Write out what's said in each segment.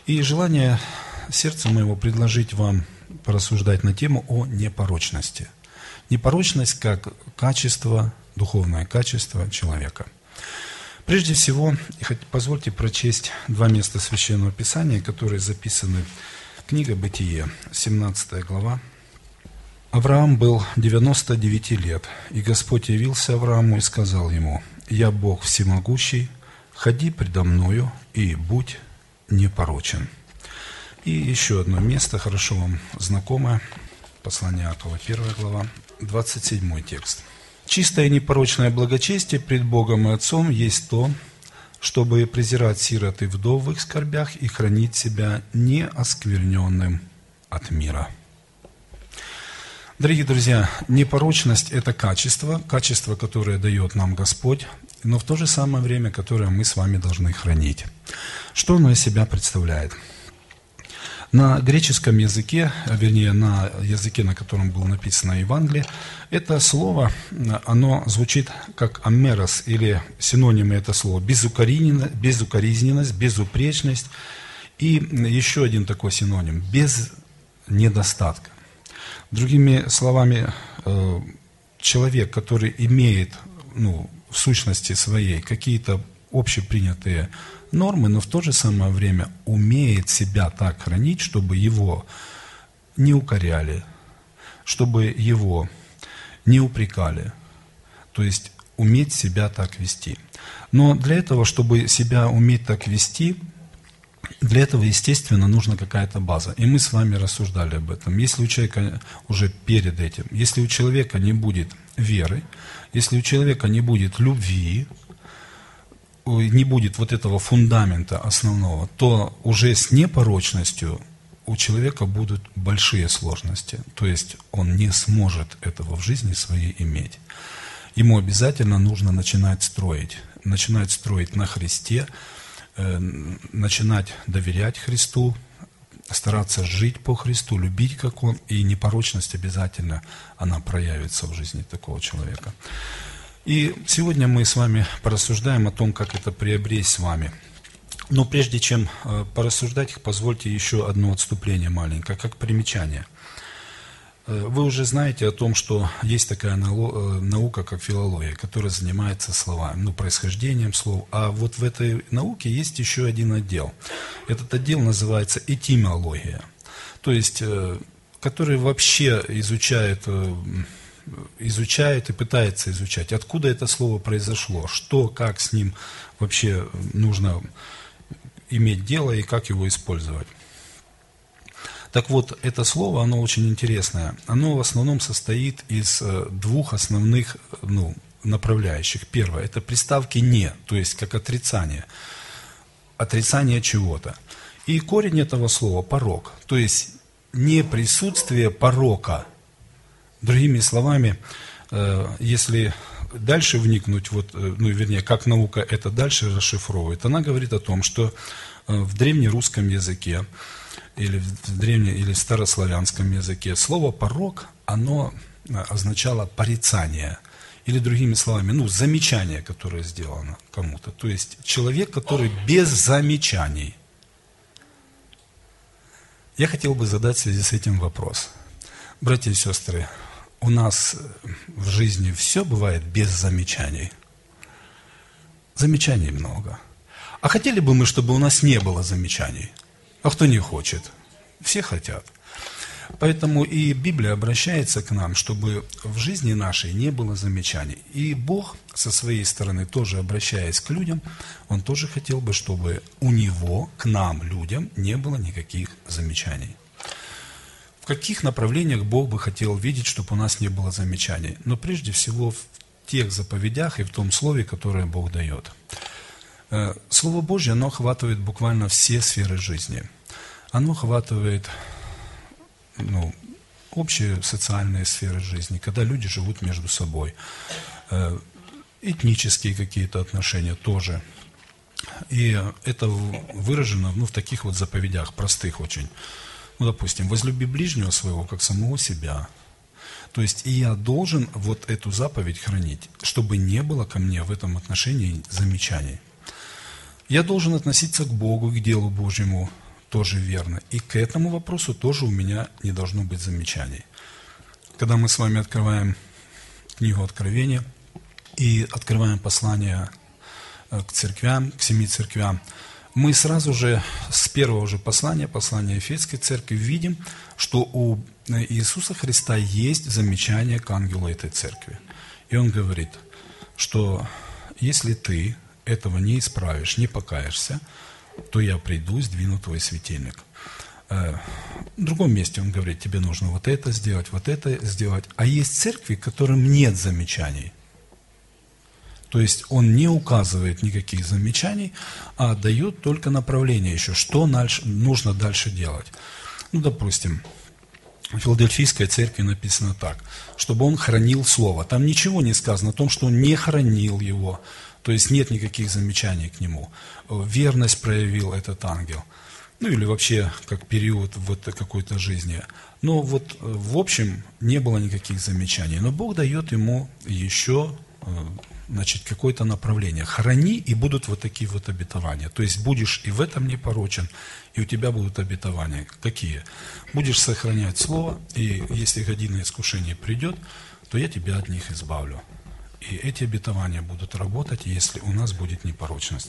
И желание сердца моего предложить вам порассуждать на тему о непорочности. Непорочность как качество, духовное качество человека. Прежде всего, позвольте прочесть два места Священного Писания, которые записаны в книге Бытие, 17 глава. Авраам был 99 лет, и Господь явился Аврааму и сказал ему: «Я Бог всемогущий, ходи предо мною и будь непорочен». И еще одно место, хорошо вам знакомое, послание Иакова, 1 глава, 27 текст. «Чистое и непорочное благочестие пред Богом и Отцом есть то, чтобы презирать сирот и вдов в их скорбях и хранить себя неоскверненным от мира». Дорогие друзья, непорочность – это качество, которое дает нам Господь, но в то же самое время, которое мы с вами должны хранить. Что оно из себя представляет? На греческом языке, вернее, на языке, на котором было написано Евангелие, это слово, оно звучит как амерос, или синонимы это слова: безукоризненность, безупречность, и еще один такой синоним – без недостатка. Другими словами, человек, который имеет, в сущности своей какие-то общепринятые нормы, но в то же самое время умеет себя так хранить, чтобы его не укоряли, чтобы его не упрекали. То есть уметь себя так вести. Но для этого, чтобы себя уметь так вести, для этого, естественно, нужна какая-то база. И мы с вами рассуждали об этом. Если у человека уже перед этим, если у человека не будет веры, если у человека не будет любви, не будет вот этого фундамента основного, то уже с непорочностью у человека будут большие сложности. То есть он не сможет этого в жизни своей иметь. Ему обязательно нужно начинать строить на Христе, начинать доверять Христу, стараться жить по Христу, любить как Он, и непорочность обязательно, она проявится в жизни такого человека. И сегодня мы с вами порассуждаем о том, как это приобрести с вами. Но прежде чем порассуждать, позвольте еще одно отступление маленькое, как примечание. Вы уже знаете о том, что есть такая наука, как филология, которая занимается словами, происхождением слов. А вот в этой науке есть еще один отдел. Этот отдел называется этимология. То есть, который вообще изучает и пытается изучать, откуда это слово произошло, что, как с ним вообще нужно иметь дело и как его использовать. Так вот, это слово, оно очень интересное. Оно в основном состоит из двух основных направляющих. Первое – это приставки «не», то есть как отрицание. Отрицание чего-то. И корень этого слова – порок, то есть не присутствие порока. Другими словами, если дальше вникнуть, как наука это дальше расшифровывает, она говорит о том, что в древнерусском языке или в старославянском языке слово «порок», оно означало порицание. Или другими словами, замечание, которое сделано кому-то. То есть человек, который без замечаний. Я хотел бы задать в связи с этим вопрос. Братья и сестры, у нас в жизни все бывает без замечаний. Замечаний много. А хотели бы мы, чтобы у нас не было замечаний? А кто не хочет? Все хотят. Поэтому и Библия обращается к нам, чтобы в жизни нашей не было замечаний. И Бог со своей стороны, тоже обращаясь к людям, Он тоже хотел бы, чтобы у Него, к нам, людям, не было никаких замечаний. В каких направлениях Бог бы хотел видеть, чтобы у нас не было замечаний? Но прежде всего в тех заповедях и в том слове, которое Бог дает. Слово Божье, оно охватывает буквально все сферы жизни. Оно охватывает общие социальные сферы жизни, когда люди живут между собой. Этнические какие-то отношения тоже. И это выражено в таких вот заповедях, простых очень. Допустим, возлюби ближнего своего, как самого себя. То есть и я должен вот эту заповедь хранить, чтобы не было ко мне в этом отношении замечаний. Я должен относиться к Богу, к делу Божьему тоже верно. И к этому вопросу тоже у меня не должно быть замечаний. Когда мы с вами открываем книгу Откровения и открываем послание к церквям, к 7 церквям, мы сразу же с первого же послания Ефесской церкви, видим, что у Иисуса Христа есть замечание к ангелу этой церкви. И он говорит, что если ты этого не исправишь, не покаешься, то я приду, сдвину твой светильник. В другом месте он говорит, тебе нужно вот это сделать. А есть церкви, которым нет замечаний. То есть он не указывает никаких замечаний, а дает только направление еще, что нужно дальше делать. Допустим, в Филадельфийской церкви написано так, чтобы он хранил Слово. Там ничего не сказано о том, что он не хранил его, то есть нет никаких замечаний к нему. Верность проявил этот ангел. Или вообще как период в какой-то жизни. Но в общем не было никаких замечаний. Но Бог дает ему еще какое-то направление. Храни, и будут вот такие вот обетования. То есть будешь и в этом непорочен, и у тебя будут обетования. Какие? Будешь сохранять Слово, и если година искушения придет, то я тебя от них избавлю. И эти обетования будут работать, если у нас будет непорочность.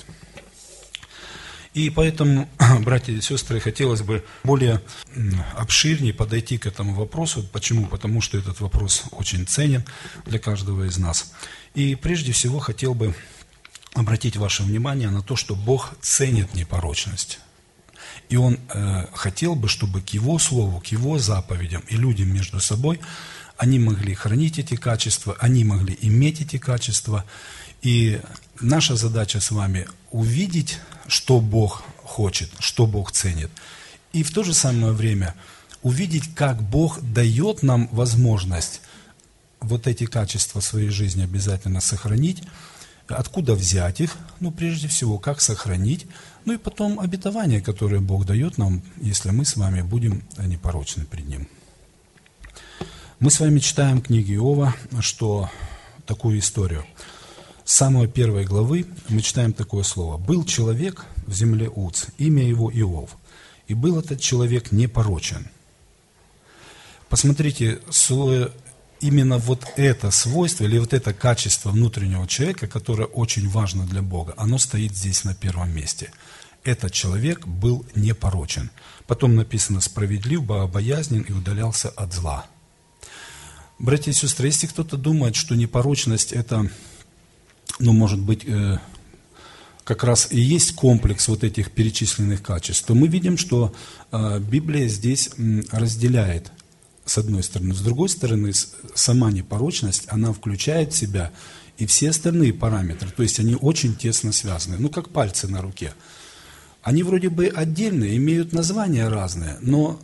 И поэтому, братья и сестры, хотелось бы более обширнее подойти к этому вопросу. Почему? Потому что этот вопрос очень ценен для каждого из нас. И прежде всего хотел бы обратить ваше внимание на то, что Бог ценит непорочность. И Он хотел бы, чтобы к Его Слову, к Его заповедям и людям между собой, они могли хранить эти качества, они могли иметь эти качества. И наша задача с вами увидеть, что Бог хочет, что Бог ценит. И в то же самое время увидеть, как Бог дает нам возможность вот эти качества в своей жизни обязательно сохранить, откуда взять их, прежде всего, как сохранить, и потом обетования, которые Бог дает нам, если мы с вами будем непорочны пред Ним. Мы с вами читаем книги Иова, такую историю. С самой первой главы мы читаем такое слово. «Был человек в земле Уц, имя его Иов, и был этот человек непорочен». Посмотрите, именно это свойство или это качество внутреннего человека, которое очень важно для Бога, оно стоит здесь на первом месте. Этот человек был непорочен. Потом написано «справедлив, богобоязнен и удалялся от зла». Братья и сестры, если кто-то думает, что непорочность это, может быть, как раз и есть комплекс этих перечисленных качеств, то мы видим, что Библия здесь разделяет, с одной стороны. С другой стороны, сама непорочность, она включает в себя и все остальные параметры, то есть они очень тесно связаны, как пальцы на руке. Они вроде бы отдельные, имеют названия разные, но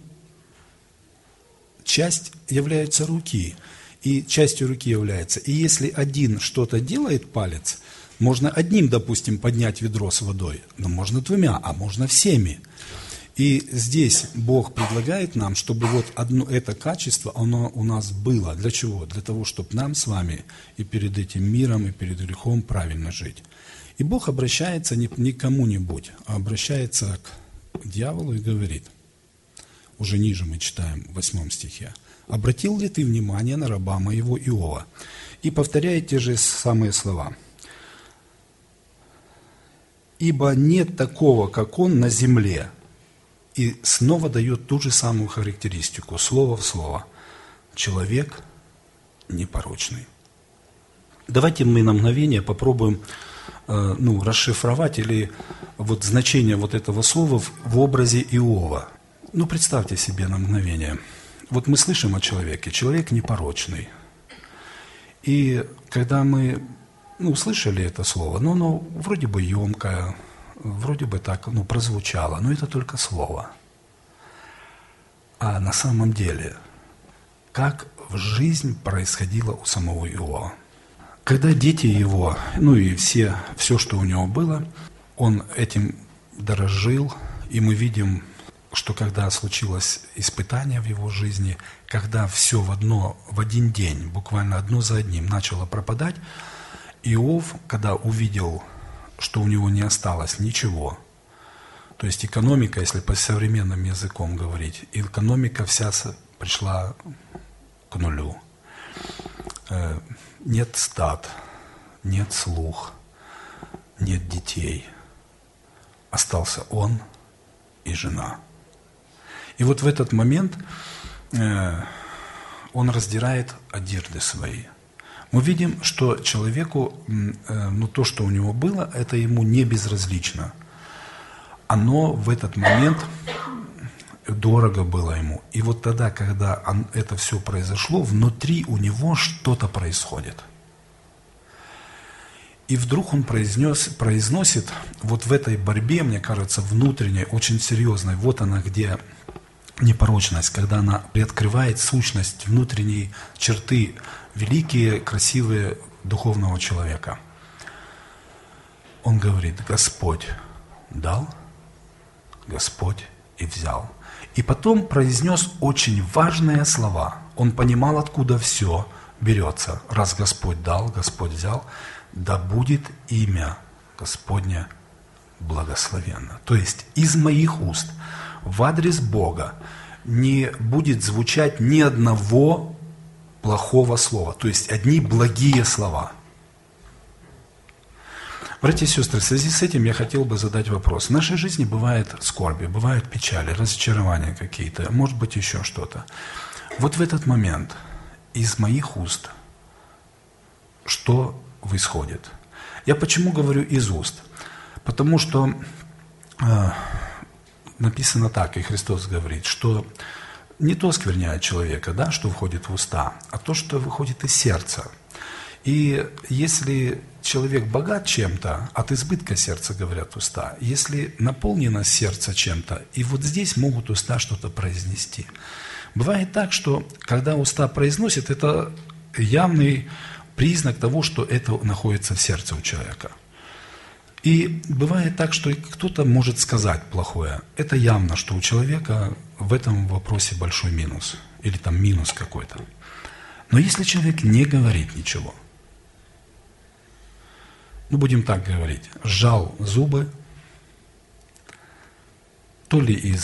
часть является руки, и частью руки является. И если один что-то делает палец, можно одним, допустим, поднять ведро с водой, но можно двумя, а можно всеми. И здесь Бог предлагает нам, чтобы одно это качество, оно у нас было. Для чего? Для того, чтобы нам с вами и перед этим миром, и перед грехом правильно жить. И Бог обращается не к кому-нибудь, а обращается к дьяволу и говорит, уже ниже мы читаем в 8 стихе, «Обратил ли ты внимание на раба моего Иова?» И повторяет те же самые слова. «Ибо нет такого, как он на земле». И снова дает ту же самую характеристику, слово в слово. Человек непорочный. Давайте мы на мгновение попробуем расшифровать или значение этого слова в образе Иова. Представьте себе на мгновение. Мы слышим о человеке. Человек непорочный. И когда мы услышали это слово, оно вроде бы емкое, вроде бы так прозвучало, но это только слово. А на самом деле, как в жизнь происходило у самого Иова? Когда дети его, и все, что у него было, он этим дорожил, и мы видим, что когда случилось испытание в его жизни, когда все в один день, буквально одно за одним, начало пропадать, Иов, когда увидел, что у него не осталось ничего, То есть экономика, если по современным языком говорить, экономика вся пришла к нулю. Нет стад, нет слуг, нет детей. Остался он и жена. И вот в этот момент он раздирает одежды свои. Мы видим, что человеку, то, что у него было, это ему не безразлично. Оно в этот момент дорого было ему. И вот тогда, когда это все произошло, внутри у него что-то происходит. И вдруг он произносит вот в этой борьбе, мне кажется, внутренней, очень серьезной, вот она где непорочность, когда она приоткрывает сущность, внутренней черты, великие, красивые духовного человека. Он говорит: Господь дал, Господь и взял. И потом произнес очень важные слова. Он понимал, откуда все берется. Раз Господь дал, Господь взял, да будет имя Господне благословенно. То есть из моих уст в адрес Бога не будет звучать ни одного плохого слова. То есть одни благие слова. Братья и сестры, в связи с этим я хотел бы задать вопрос. В нашей жизни бывает скорби, бывают печали, разочарования какие-то, может быть еще что-то. Вот в этот момент из моих уст что исходит? Я почему говорю из уст? Потому что написано так, и Христос говорит, что не то скверняет человека, да, что входит в уста, а то, что выходит из сердца. И если человек богат чем-то, от избытка сердца, говорят уста, если наполнено сердце чем-то, и вот здесь могут уста что-то произнести. Бывает так, что когда уста произносят, это явный признак того, что это находится в сердце у человека. И бывает так, что кто-то может сказать плохое. Это явно, что у человека в этом вопросе большой минус. Или там минус какой-то. Но если человек не говорит ничего, будем так говорить, сжал зубы, то ли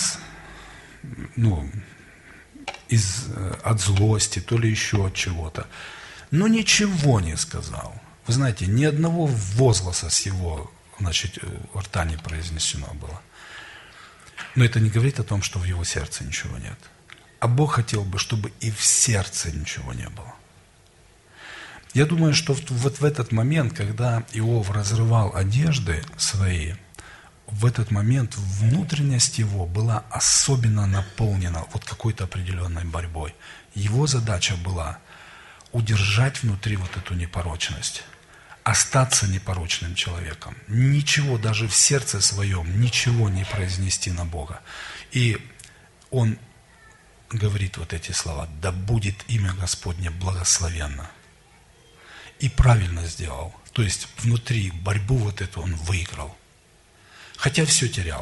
от злости, то ли еще от чего-то, но ничего не сказал. Вы знаете, ни одного возгласа с его, рта не произнесено было. Но это не говорит о том, что в его сердце ничего нет. А Бог хотел бы, чтобы и в сердце ничего не было. Я думаю, что вот в этот момент, когда Иов разрывал одежды свои, в этот момент внутренность его была особенно наполнена вот какой-то определенной борьбой. Его задача была удержать внутри вот эту непорочность, остаться непорочным человеком, ничего даже в сердце своем, ничего не произнести на Бога. И он говорит вот эти слова: «Да будет имя Господне благословенно». И правильно сделал. То есть внутри борьбу вот эту он выиграл. Хотя все терял.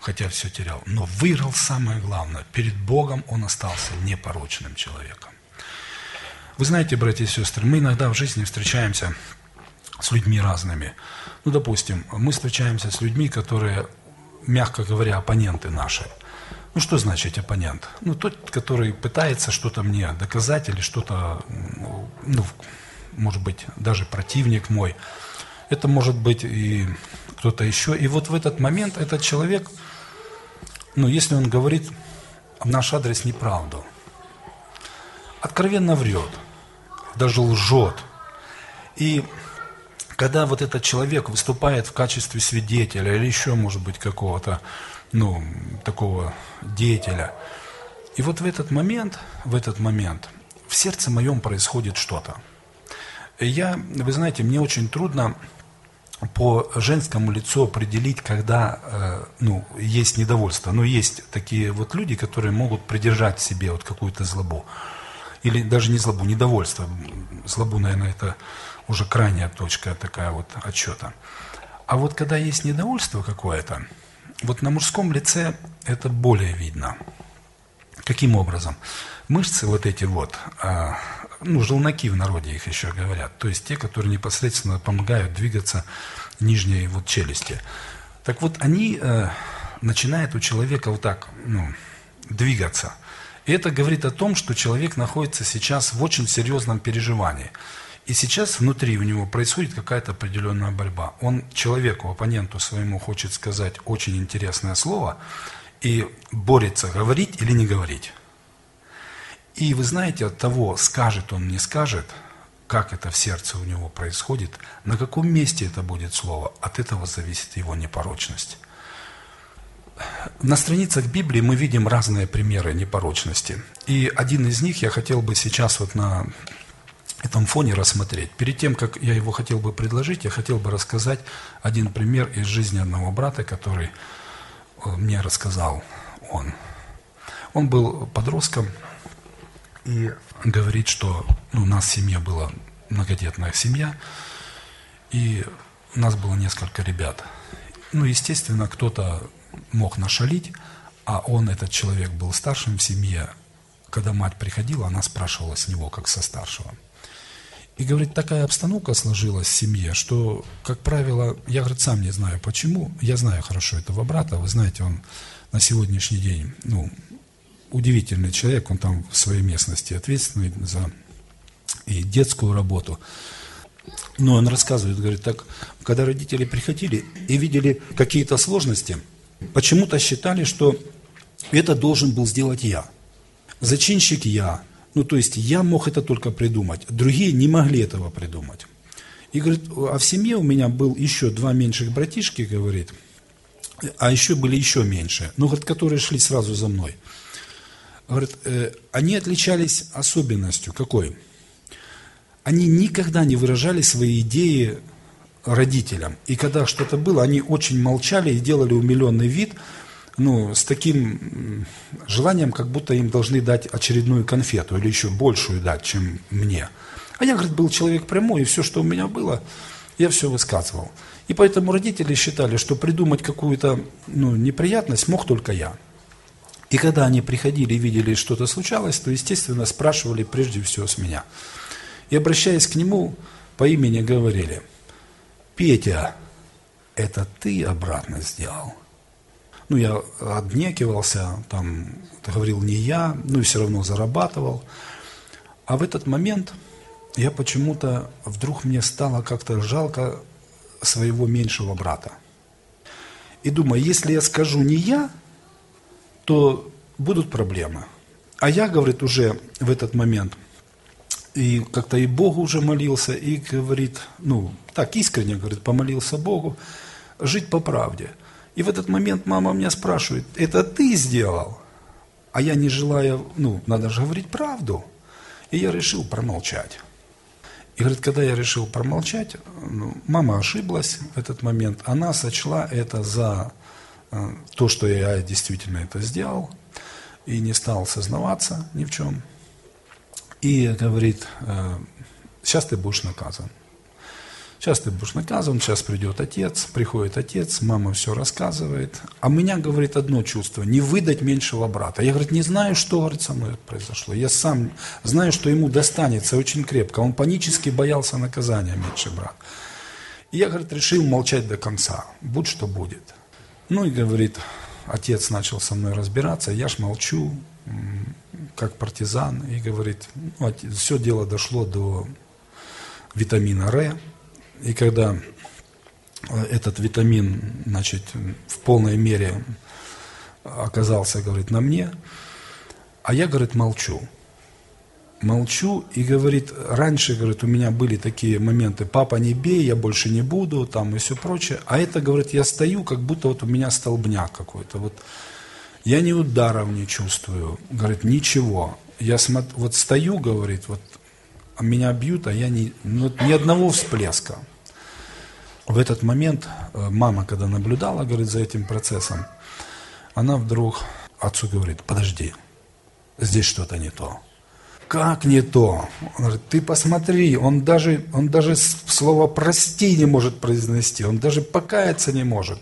Но выиграл самое главное. Перед Богом он остался непорочным человеком. Вы знаете, братья и сестры, мы иногда в жизни встречаемся с людьми разными. Допустим, мы встречаемся с людьми, которые, мягко говоря, оппоненты наши. Что значит оппонент? Тот, который пытается что-то мне доказать или что-то, может быть, даже противник мой. Это может быть и кто-то еще. И вот в этот момент этот человек, если он говорит в наш адрес неправду, откровенно врет, даже лжет. И когда вот этот человек выступает в качестве свидетеля или еще, может быть, какого-то, такого деятеля, и вот в этот момент в сердце моем происходит что-то. Вы знаете, мне очень трудно по женскому лицу определить, когда есть недовольство. Но есть такие вот люди, которые могут придержать в себе вот какую-то злобу. Или даже не злобу, недовольство. Злобу, наверное, это уже крайняя точка такая вот отсчета. А вот когда есть недовольство какое-то, вот на мужском лице это более видно. Каким образом? Мышцы вот эти вот, желнаки в народе их еще говорят, то есть те, которые непосредственно помогают двигаться нижней вот челюсти. Так вот, они начинает у человека вот так, двигаться. И это говорит о том, что человек находится сейчас в очень серьезном переживании. И сейчас внутри у него происходит какая-то определенная борьба. Он человеку, оппоненту своему хочет сказать очень интересное слово и борется, говорить или не говорить. И вы знаете, от того, скажет он, не скажет, как это в сердце у него происходит, на каком месте это будет слово, от этого зависит его непорочность. На страницах Библии мы видим разные примеры непорочности. И один из них я хотел бы сейчас вот на этом фоне рассмотреть. Перед тем, как я его хотел бы предложить, я хотел бы рассказать один пример из жизни одного брата, который мне рассказал он. Он был подростком и говорит, что у нас в семье была многодетная семья, и у нас было несколько ребят. Естественно, кто-то мог нашалить, а он, этот человек, был старшим в семье. Когда мать приходила, она спрашивала с него, как со старшего. И, говорит, такая обстановка сложилась в семье, что, как правило, я, говорит, сам не знаю почему, я знаю хорошо этого брата, вы знаете, он на сегодняшний день, удивительный человек, он там в своей местности ответственный за и детскую работу. Но он рассказывает, говорит, так, когда родители приходили и видели какие-то сложности, почему-то считали, что это должен был сделать я. Зачинщик я. То есть я мог это только придумать. Другие не могли этого придумать. И говорит, а в семье у меня был еще 2 меньших братишки, говорит, а еще были еще меньше, говорит, которые шли сразу за мной. Говорит, они отличались особенностью. Какой? Они никогда не выражали свои идеи родителям. И когда что-то было, они очень молчали и делали умиленный вид, с таким желанием, как будто им должны дать очередную конфету или еще большую дать, чем мне. А я, говорит, был человек прямой, и все, что у меня было, я все высказывал. И поэтому родители считали, что придумать какую-то неприятность мог только я. И когда они приходили и видели, что-то случалось, то, естественно, спрашивали прежде всего с меня. И, обращаясь к нему, по имени говорили: «Петя, это ты обратно сделал?» Я отнекивался, говорил не я, и все равно зарабатывал. А в этот момент я почему-то, вдруг мне стало как-то жалко своего меньшего брата. И думаю, если я скажу не я, то будут проблемы. А я, говорит, уже в этот момент и как-то и Богу уже молился, и говорит, так искренне, говорит, помолился Богу, жить по правде. И в этот момент мама меня спрашивает: это ты сделал? А я, не желая, надо же говорить правду. И я решил промолчать. И, говорит, когда я решил промолчать, мама ошиблась в этот момент. Она сочла это за то, что я действительно это сделал, и не стал сознаваться ни в чем. И говорит: сейчас ты будешь наказан. Сейчас ты будешь наказан, сейчас придет отец, приходит отец, мама все рассказывает. А у меня, говорит, одно чувство: не выдать меньшего брата. Я, говорит, не знаю, что, говорит, со мной произошло. Я сам знаю, что ему достанется очень крепко. Он панически боялся наказания, меньший брат. И я, говорит, решил молчать до конца. Будь что будет. И, говорит, отец начал со мной разбираться, я ж молчу, как партизан. И, говорит, все дело дошло до витамина Р. И когда этот витамин, в полной мере оказался, говорит, на мне, а я, говорит, молчу. Молчу, и, говорит, раньше, говорит, у меня были такие моменты: папа, не бей, я больше не буду, и все прочее. А это, говорит, я стою, как будто у меня столбняк какой-то. Я ни ударов не чувствую, говорит, ничего. Я стою, говорит, меня бьют, а я ни одного всплеска. В этот момент мама, когда наблюдала, говорит, за этим процессом, она вдруг отцу говорит: подожди, здесь что-то не то. Как не то? Он говорит: ты посмотри, он даже слово «прости» не может произнести, он даже покаяться не может.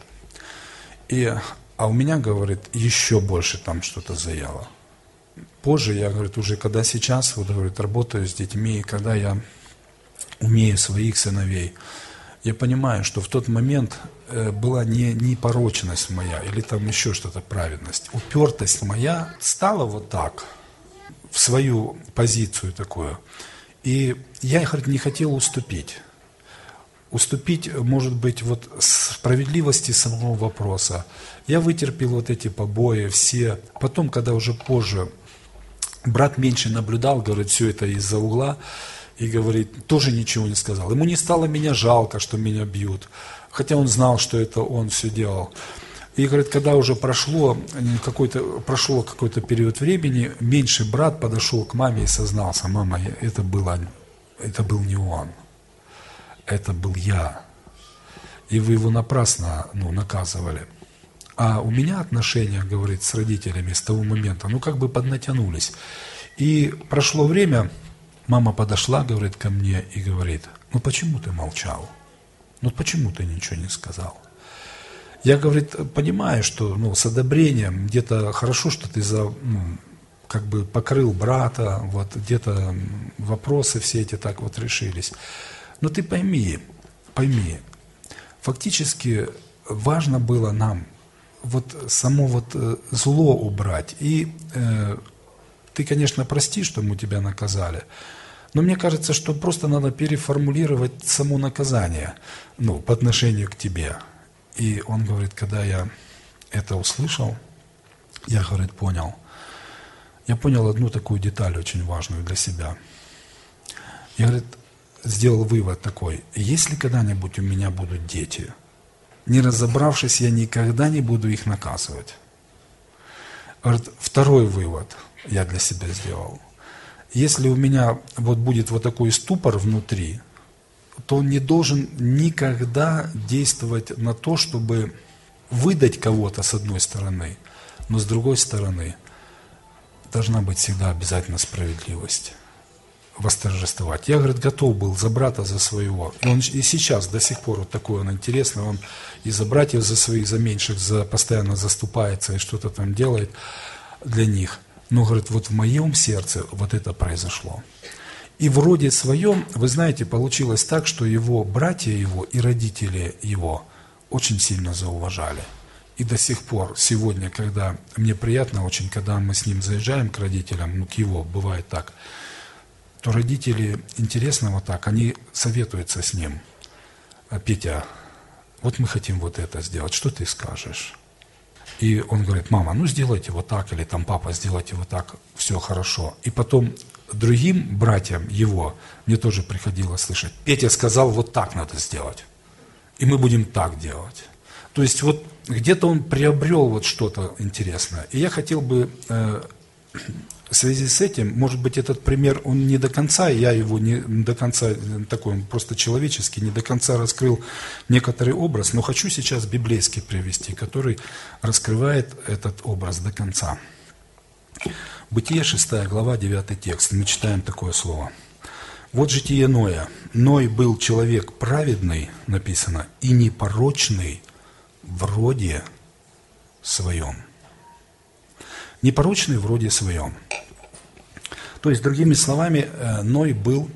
А у меня, говорит, еще больше там что-то заело. Позже я, говорит, уже когда сейчас, говорит, работаю с детьми, когда я умею своих сыновей, я понимаю, что в тот момент была не непорочность моя или там еще что-то, праведность. Упертость моя стала вот так, в свою позицию такую. И я, говорит, не хотел уступить. Уступить, может быть, вот справедливости самого вопроса. Я вытерпел вот эти побои все. Потом, когда уже позже брат меньше наблюдал, говорит, все это из-за угла, и говорит, тоже ничего не сказал. Ему не стало меня жалко, что меня бьют, хотя он знал, что это он все делал. И, говорит, когда уже прошло какой-то период времени, меньший брат подошел к маме и сознался: мама, это был не он, это был я. И вы его напрасно наказывали. А у меня отношения, говорит, с родителями с того момента, как бы поднатянулись. И прошло время, мама подошла, говорит, ко мне и говорит: почему ты молчал? Почему ты ничего не сказал? Я, говорит, понимаю, что с одобрением где-то хорошо, что ты как бы покрыл брата, вот где-то вопросы все эти так вот решились. Но ты пойми, фактически важно было нам само зло убрать. И ты, конечно, прости, что мы тебя наказали, но мне кажется, что просто надо переформулировать само наказание, по отношению к тебе. И он говорит, когда я это услышал, я, говорит, понял. Я понял одну такую деталь очень важную для себя. Я, говорит, сделал вывод такой: если когда-нибудь у меня будут дети, не разобравшись, я никогда не буду их наказывать. Говорит, второй вывод я для себя сделал. Если у меня будет такой ступор внутри, то он не должен никогда действовать на то, чтобы выдать кого-то с одной стороны, но с другой стороны должна быть всегда обязательно справедливость, восторжествовать. Я, говорит, готов был за брата, за своего. И он и сейчас до сих пор такой он интересный, он и за братьев, за своих, за меньших постоянно заступается и что-то там делает для них. Но, говорит, в моем сердце это произошло. И в роде своем, вы знаете, получилось так, что его братья его и родители его очень сильно зауважали. И до сих пор, сегодня, когда мне приятно очень, когда мы с ним заезжаем к родителям, к его, бывает так, то родители, интересно они советуются с ним. Петя, мы хотим это сделать, что ты скажешь? И он говорит: мама, сделайте так, или там папа, сделайте так, все хорошо. И потом другим братьям его, мне тоже приходилось слышать: Петя сказал, так надо сделать, и мы будем так делать. То есть где-то он приобрел что-то интересное. И я хотел бы в связи с этим, может быть, этот пример, он не до конца, я его не до конца, такой он просто человеческий, не до конца раскрыл некоторый образ, но хочу сейчас библейский привести, который раскрывает этот образ до конца. Бытие 6 глава, 9 текст, мы читаем такое слово. Вот житие Ноя. Ной был человек праведный, написано, и непорочный в роде своем. Непорочный в роде своем. То есть, другими словами, Ной был,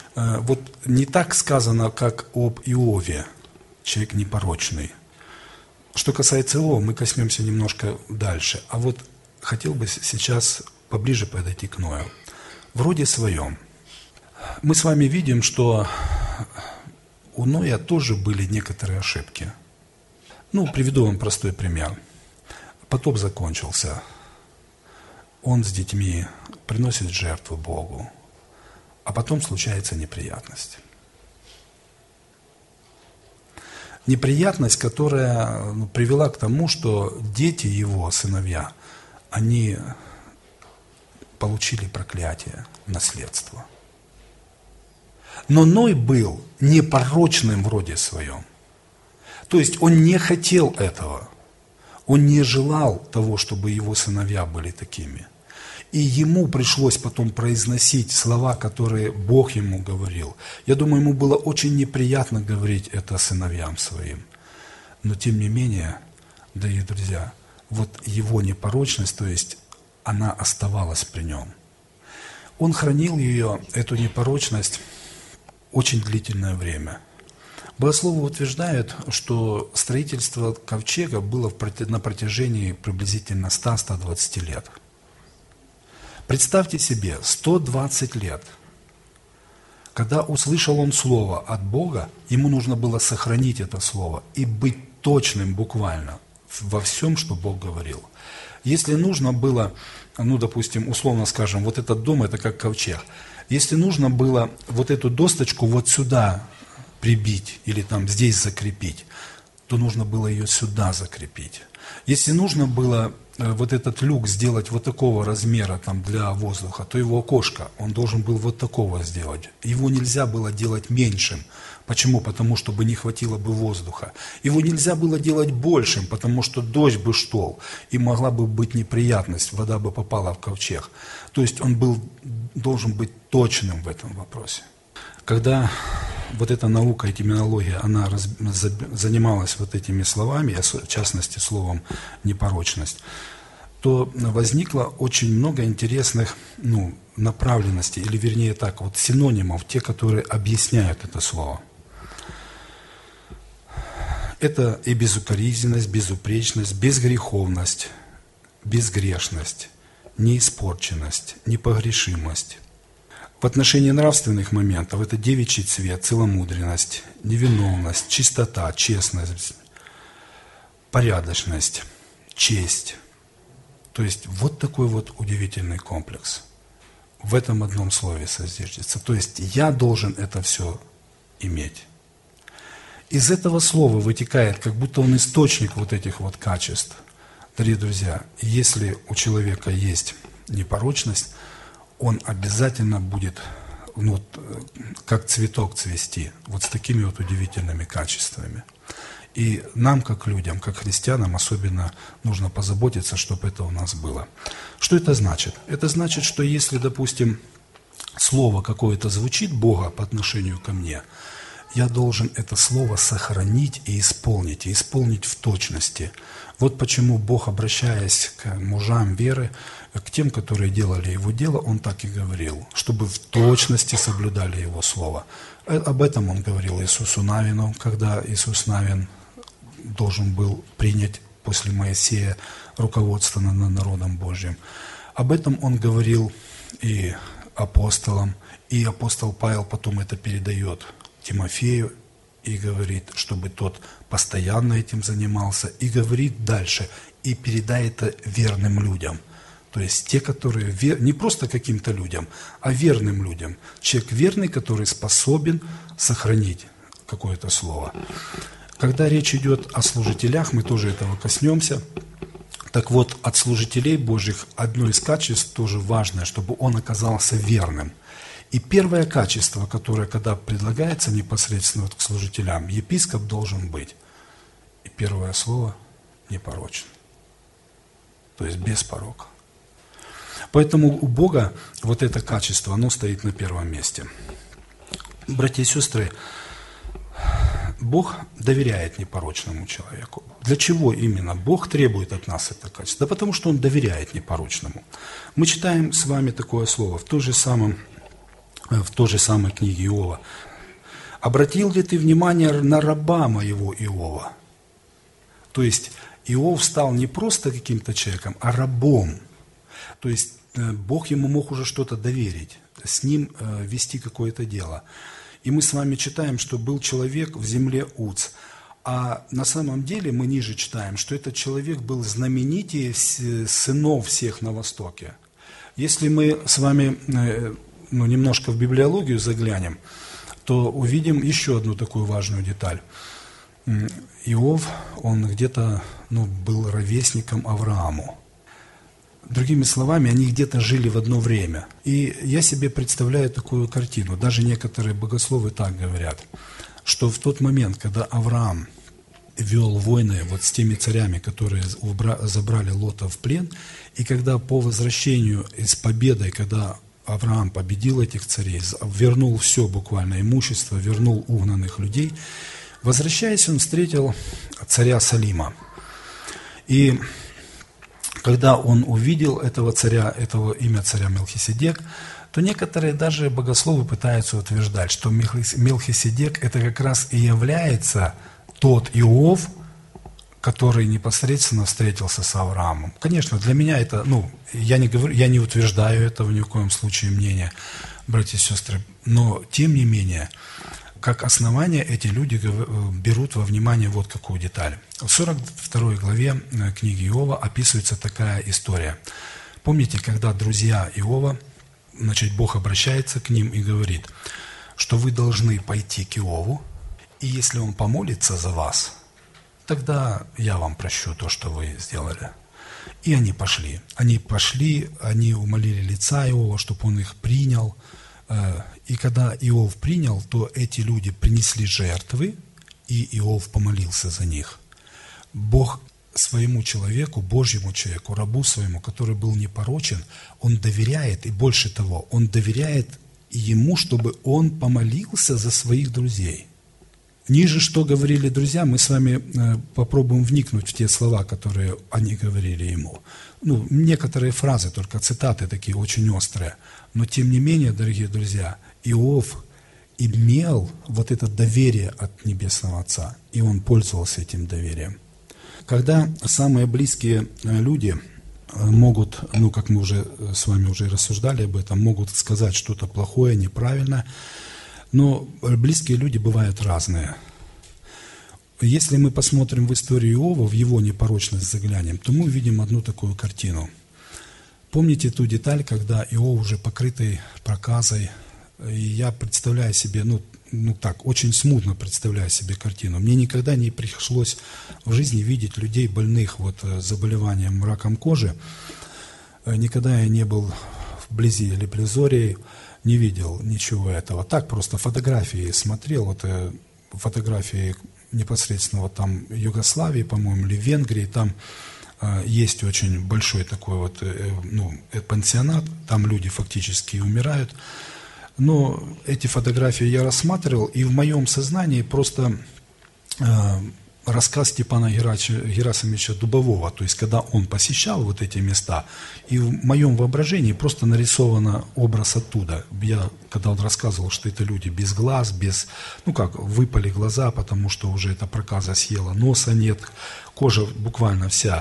не так сказано, как об Иове, человек непорочный. Что касается Иова, мы коснемся немножко дальше. А хотел бы сейчас поближе подойти к Ною. В роде своем. Мы с вами видим, что у Ноя тоже были некоторые ошибки. Приведу вам простой пример. Потоп закончился. Он с детьми приносит жертву Богу, а потом случается неприятность. Неприятность, которая привела к тому, что дети его, сыновья, они получили проклятие, наследство. Но Ной был непорочным в роде своем. То есть он не хотел этого. Он не желал того, чтобы его сыновья были такими. И ему пришлось потом произносить слова, которые Бог ему говорил. Я думаю, ему было очень неприятно говорить это сыновьям своим. Но тем не менее, дорогие друзья, его непорочность, то есть она оставалась при нем. Он хранил ее, эту непорочность, очень длительное время. Богословы утверждают, что строительство ковчега было на протяжении приблизительно 100-120 лет. Представьте себе, 120 лет. Когда услышал он слово от Бога, ему нужно было сохранить это слово и быть точным буквально во всем, что Бог говорил. Если нужно было, допустим, условно скажем, вот этот дом, это как ковчег. Если нужно было вот эту досточку вот сюда прибить или там здесь закрепить, то нужно было ее сюда закрепить. Если нужно было вот этот люк сделать вот такого размера там, для воздуха, то его окошко, он должен был вот такого сделать. Его нельзя было делать меньшим. Почему? Потому что бы не хватило бы воздуха. Его нельзя было делать большим, потому что дождь бы шел, и могла бы быть неприятность, вода бы попала в ковчег. То есть он должен быть точным в этом вопросе. Когда вот эта наука, этимология, она занималась вот этими словами, в частности словом «непорочность», то возникло очень много интересных направленностей, или вернее так, вот синонимов, те, которые объясняют это слово. Это и безукоризненность, безупречность, безгреховность, безгрешность, неиспорченность, непогрешимость. В отношении нравственных моментов это девичий цвет, целомудренность, невиновность, чистота, честность, порядочность, честь. То есть вот такой вот удивительный комплекс. В этом одном слове содержится. То есть я должен это все иметь. Из этого слова вытекает, как будто он источник вот этих вот качеств. Дорогие друзья, если у человека есть непорочность, он обязательно будет как цветок цвести, вот с такими вот удивительными качествами. И нам, как людям, как христианам, особенно нужно позаботиться, чтобы это у нас было. Что это значит? Это значит, что если, допустим, слово какое-то звучит Бога по отношению ко мне, я должен это слово сохранить и исполнить в точности. Вот почему Бог, обращаясь к мужам веры, к тем, которые делали Его дело, Он так и говорил, чтобы в точности соблюдали Его Слово. Об этом Он говорил Иисусу Навину, когда Иисус Навин должен был принять после Моисея руководство над народом Божьим. Об этом Он говорил и апостолам, и апостол Павел потом это передает Тимофею и говорит, чтобы тот постоянно этим занимался, и говорит дальше, и передай это верным людям. То есть те, которые, не просто каким-то людям, а верным людям. Человек верный, который способен сохранить какое-то слово. Когда речь идет о служителях, мы тоже этого коснемся. Так вот, от служителей Божьих одно из качеств тоже важное, чтобы он оказался верным. И первое качество, которое, когда предлагается непосредственно к служителям, епископ должен быть. И первое слово – непорочен. То есть без порока. Поэтому у Бога вот это качество, оно стоит на первом месте. Братья и сестры, Бог доверяет непорочному человеку. Для чего именно Бог требует от нас это качество? Да потому что Он доверяет непорочному. Мы читаем с вами такое слово в той же самой книге Иова. «Обратил ли ты внимание на раба моего Иова?» То есть Иов стал не просто каким-то человеком, а рабом. То есть Бог ему мог уже что-то доверить, с ним вести какое-то дело. И мы с вами читаем, что был человек в земле Уц. А на самом деле мы ниже читаем, что этот человек был знаменитее сынов всех на Востоке. Если мы с вами немножко в библиологию заглянем, то увидим еще одну такую важную деталь. Иов, он где-то был ровесником Аврааму. Другими словами, они где-то жили в одно время. И я себе представляю такую картину. Даже некоторые богословы так говорят, что в тот момент, когда Авраам вел войны вот с теми царями, которые забрали Лота в плен, и когда по возвращению с победой, когда Авраам победил этих царей, вернул все буквально имущество, вернул угнанных людей, возвращаясь, он встретил царя Салима. И когда он увидел этого царя, имя царя Мелхиседек, то некоторые даже богословы пытаются утверждать, что Мелхиседек это как раз и является тот Иов, который непосредственно встретился с Авраамом. Конечно, для меня это, я не утверждаю этого ни в коем случае мнения, братья и сестры, но тем не менее, как основание эти люди берут во внимание вот какую деталь. В 42 главе книги Иова описывается такая история. Помните, когда друзья Иова, Бог обращается к ним и говорит, что вы должны пойти к Иову, и если он помолится за вас, тогда я вам прощу то, что вы сделали. И они пошли. Они умолили лица Иова, чтобы он их принял. И когда Иов принял, то эти люди принесли жертвы, и Иов помолился за них. Бог своему человеку, Божьему человеку, рабу своему, который был непорочен, он доверяет, и больше того, он доверяет ему, чтобы он помолился за своих друзей. Ниже, что говорили друзья, мы с вами попробуем вникнуть в те слова, которые они говорили ему. Некоторые фразы, только цитаты такие очень острые. Но тем не менее, дорогие друзья, Иов имел вот это доверие от Небесного Отца, и он пользовался этим доверием. Когда самые близкие люди могут, как мы уже с вами уже рассуждали об этом, могут сказать что-то плохое, неправильное, но близкие люди бывают разные. Если мы посмотрим в историю Иова, в его непорочность заглянем, то мы увидим одну такую картину. Помните ту деталь, когда Иов уже покрытый проказой, и я представляю себе, очень смутно представляю себе картину. Мне никогда не пришлось в жизни видеть людей, больных заболеванием раком кожи. Никогда я не был вблизи лепрозории, не видел ничего этого. Так просто фотографии смотрел, фотографии непосредственно там Югославии, по-моему, или Венгрии, там есть очень большой такой пансионат, там люди фактически умирают. Но эти фотографии я рассматривал, и в моем сознании просто рассказ Степана Герасимовича Дубового, то есть когда он посещал эти места, и в моем воображении просто нарисован образ оттуда. Когда он рассказывал, что это люди без глаз, выпали глаза, потому что уже эта проказа съела, носа нет, кожа буквально вся,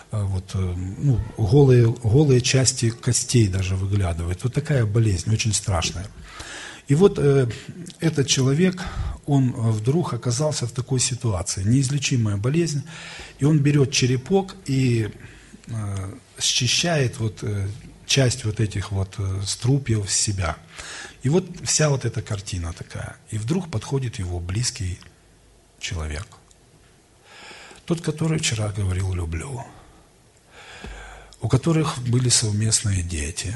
голые части костей даже выглядывают. Вот такая болезнь, очень страшная. И этот человек, он вдруг оказался в такой ситуации, неизлечимая болезнь, и он берет черепок и счищает часть этих струпьев с себя. И вся эта картина такая. И вдруг подходит его близкий человек. Тот, который вчера говорил «люблю», у которых были совместные дети.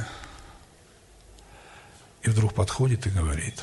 И вдруг подходит и говорит: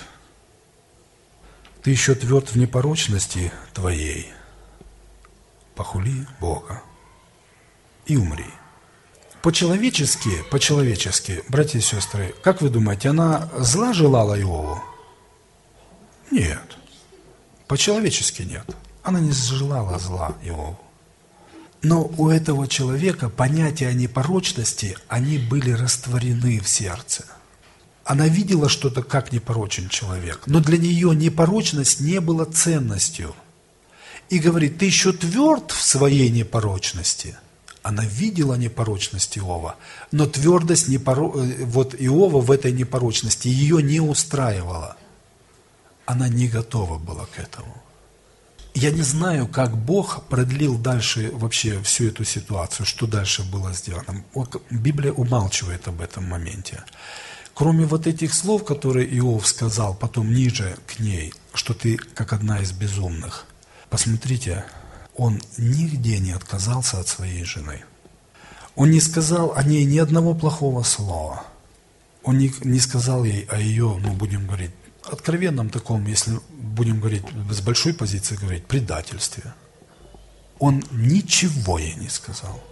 ты еще тверд в непорочности твоей, похули Бога и умри. По-человечески, братья и сестры, как вы думаете, она зла желала Иову? Нет. По-человечески нет. Она не желала зла Иову. Но у этого человека понятия о непорочности, они были растворены в сердце. Она видела что-то, как непорочен человек, но для нее непорочность не была ценностью. И говорит: ты еще тверд в своей непорочности. Она видела непорочность Иова, но твердость Иова в этой непорочности ее не устраивала. Она не готова была к этому. Я не знаю, как Бог продлил дальше вообще всю эту ситуацию, что дальше было сделано. Библия умалчивает об этом моменте. Кроме этих слов, которые Иов сказал потом ниже к ней, что ты как одна из безумных. Посмотрите, он нигде не отказался от своей жены. Он не сказал о ней ни одного плохого слова. Он не сказал ей о ее, будем говорить, откровенном таком, если будем говорить, с большой позиции говорить, предательстве. Он ничего ей не сказал.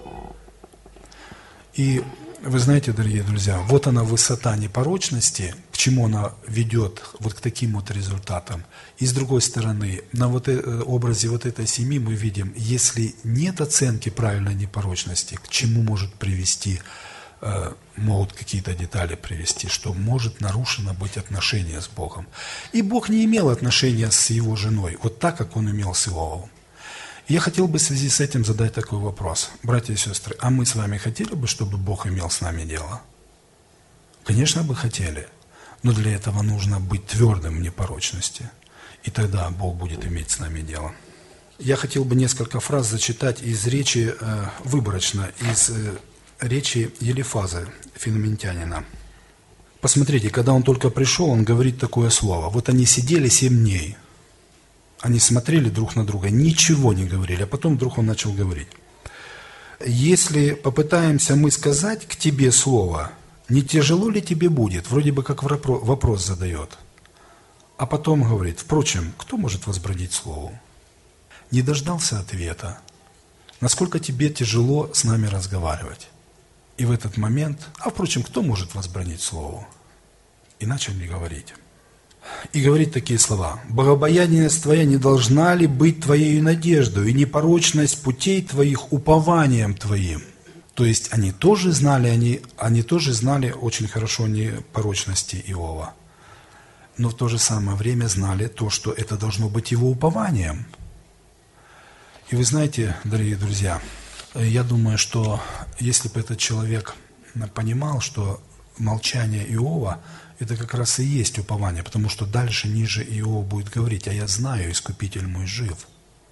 И вы знаете, дорогие друзья, она высота непорочности, к чему она ведет, к таким результатам. И с другой стороны, на образе этой семьи мы видим, если нет оценки правильной непорочности, к чему может привести могут какие-то детали привести, что может нарушено быть отношение с Богом. И Бог не имел отношения с его женой, вот так, как он имел с Иовом. Я хотел бы в связи с этим задать такой вопрос. Братья и сестры, а мы с вами хотели бы, чтобы Бог имел с нами дело? Конечно, бы хотели. Но для этого нужно быть твердым в непорочности. И тогда Бог будет иметь с нами дело. Я хотел бы несколько фраз зачитать из речи, выборочно, из речи Елифаза, финаментянина. Посмотрите, когда он только пришел, он говорит такое слово. Вот они сидели 7 дней. Они смотрели друг на друга, ничего не говорили, а потом вдруг он начал говорить. Если попытаемся мы сказать к тебе слово, не тяжело ли тебе будет? Вроде бы как вопрос задает. А потом говорит, впрочем, кто может возбранить слову? Не дождался ответа. Насколько тебе тяжело с нами разговаривать? И в этот момент, а впрочем, кто может возбранить слову? И начал мне говорить. И говорит такие слова. Богобоязненность твоя не должна ли быть твоей надеждой, и непорочность путей твоих упованием твоим? То есть они тоже знали очень хорошо непорочности Иова, но в то же самое время знали то, что это должно быть его упованием. И вы знаете, дорогие друзья, я думаю, что если бы этот человек понимал, что молчание Иова – это как раз и есть упование, потому что дальше, ниже Иов будет говорить, а я знаю, Искупитель мой жив.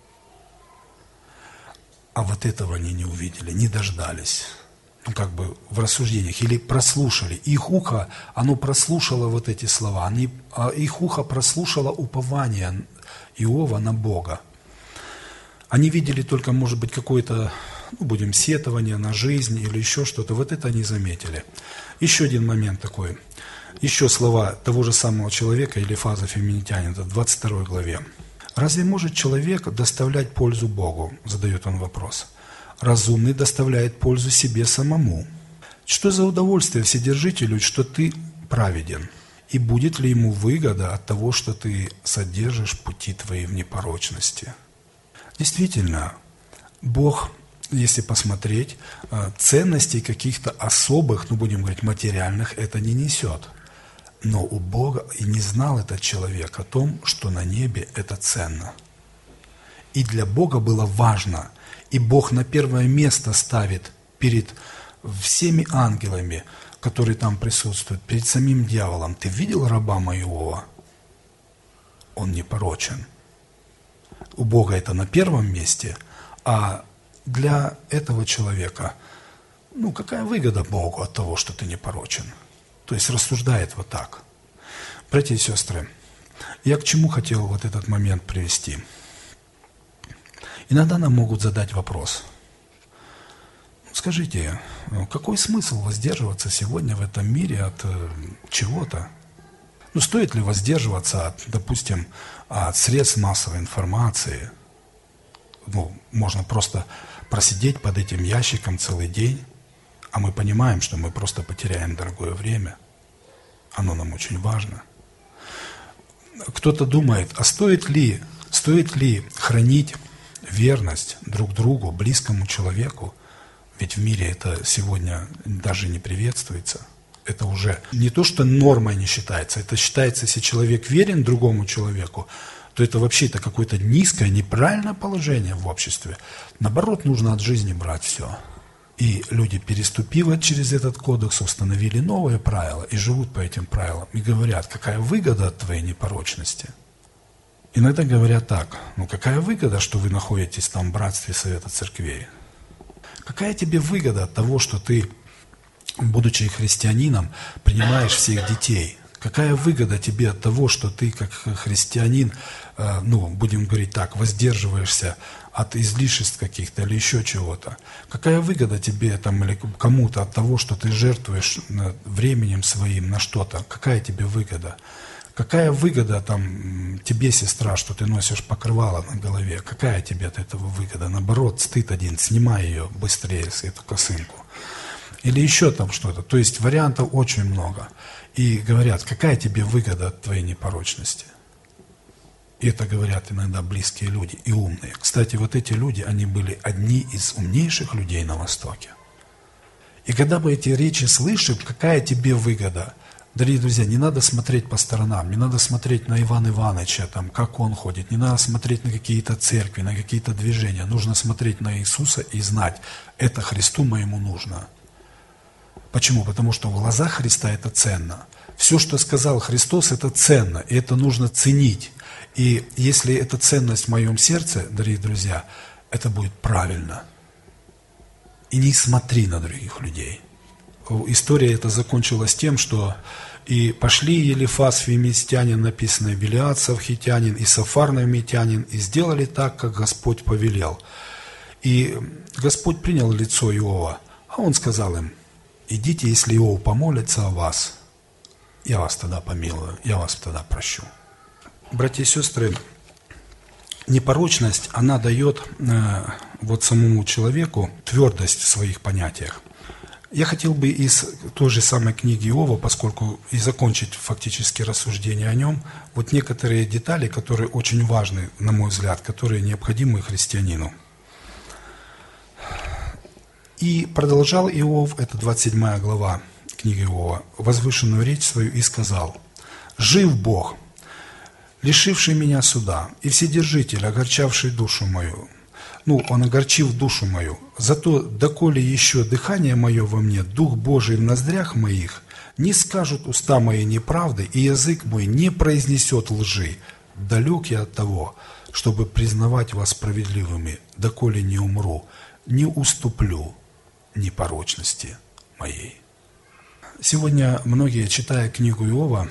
А вот этого они не увидели, не дождались. Как бы в рассуждениях, или прослушали. Их ухо, оно прослушало вот эти слова, их ухо прослушало упование Иова на Бога. Они видели только, может быть, какое-то, сетование на жизнь или еще что-то. Вот это они заметили. Еще один момент такой. Еще слова того же самого человека, Елифаза финаментянина, в 22 главе. «Разве может человек доставлять пользу Богу?» Задает он вопрос. «Разумный доставляет пользу себе самому. Что за удовольствие Вседержителю, что ты праведен? И будет ли ему выгода от того, что ты содержишь пути твои в непорочности?» Действительно, Бог, если посмотреть, ценностей каких-то особых, будем говорить, материальных, это не несет. Но у Бога и не знал этот человек о том, что на небе это ценно. И для Бога было важно, и Бог на первое место ставит перед всеми ангелами, которые там присутствуют, перед самим дьяволом. Ты видел раба моего? Он непорочен. У Бога это на первом месте, а для этого человека, какая выгода Богу от того, что ты непорочен? То есть рассуждает вот так. Братья и сестры, я к чему хотел вот этот момент привести? Иногда нам могут задать вопрос. Скажите, какой смысл воздерживаться сегодня в этом мире от чего-то? Стоит ли воздерживаться от, допустим, от средств массовой информации? Можно просто просидеть под этим ящиком целый день, а мы понимаем, что мы просто потеряем дорогое время. Оно нам очень важно. Кто-то думает, а стоит ли хранить верность друг другу, близкому человеку? Ведь в мире это сегодня даже не приветствуется. Это уже не то, что нормой не считается, это считается, если человек верен другому человеку, то это вообще-то какое-то низкое, неправильное положение в обществе. Наоборот, нужно от жизни брать все. И люди, переступив через этот кодекс, установили новые правила и живут по этим правилам. И говорят, какая выгода от твоей непорочности? Иногда говорят так, какая выгода, что вы находитесь там в братстве Совета Церквей? Какая тебе выгода от того, что ты, будучи христианином, принимаешь всех детей? Какая выгода тебе от того, что ты, как христианин, будем говорить так, воздерживаешься от излишеств каких-то или еще чего-то? Какая выгода тебе там или кому-то от того, что ты жертвуешь временем своим на что-то? Какая тебе выгода? Какая выгода там тебе, сестра, что ты носишь покрывало на голове? Какая тебе от этого выгода? Наоборот, стыд один, снимай ее быстрее, эту косынку. Или еще там что-то. То есть вариантов очень много. И говорят, какая тебе выгода от твоей непорочности? И это говорят иногда близкие люди и умные. Кстати, вот эти люди, они были одни из умнейших людей на Востоке. И когда мы эти речи слышим, какая тебе выгода? Дорогие друзья, не надо смотреть по сторонам, не надо смотреть на Ивана Ивановича, там, как он ходит, не надо смотреть на какие-то церкви, на какие-то движения. Нужно смотреть на Иисуса и знать, это Христу моему нужно. Почему? Потому что в глазах Христа это ценно. Все, что сказал Христос, это ценно, и это нужно ценить. И если эта ценность в моем сердце, дорогие друзья, это будет правильно. И не смотри на других людей. История эта закончилась тем, что и пошли Елифаз фимистянин, написано, Белиацев хитянин, и Сафар навмитянин, и сделали так, как Господь повелел. И Господь принял лицо Иова, а Он сказал им: идите, если Иов помолится о вас, я вас тогда помилую, я вас тогда прощу. Братья и сестры, непорочность, она дает вот самому человеку твердость в своих понятиях. Я хотел бы из той же самой книги Иова, поскольку и закончить фактически рассуждение о нем, вот некоторые детали, которые очень важны, на мой взгляд, которые необходимы христианину. И продолжал Иов, это 27 глава книги Иова, возвышенную речь свою и сказал: «Жив Бог, лишивший меня суда, и Вседержитель, огорчавший душу мою». Он огорчил душу мою. «Зато, доколе еще дыхание мое во мне, Дух Божий в ноздрях моих, не скажут уста мои неправды, и язык мой не произнесет лжи. Далек я от того, чтобы признавать вас справедливыми, доколе не умру, не уступлю непорочности моей». Сегодня многие, читая книгу Иова,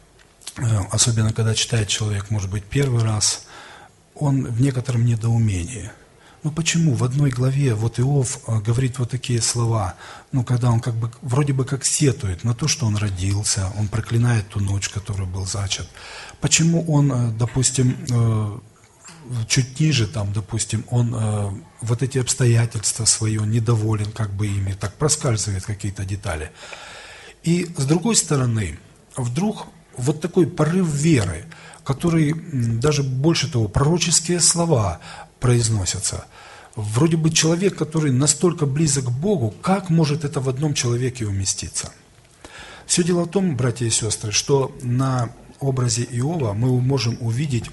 особенно когда читает человек, может быть, первый раз, он в некотором недоумении. Почему в одной главе вот Иов говорит вот такие слова, когда он вроде бы как сетует на то, что он родился, он проклинает ту ночь, которую был зачат. Почему он, допустим, чуть ниже, допустим, он вот эти обстоятельства свои, он недоволен ими, так проскальзывает какие-то детали. И с другой стороны, вдруг вот такой порыв веры, который, даже больше того, пророческие слова произносятся. Вроде бы человек, который настолько близок к Богу, как может это в одном человеке уместиться? Все дело в том, братья и сестры, что на образе Иова мы можем увидеть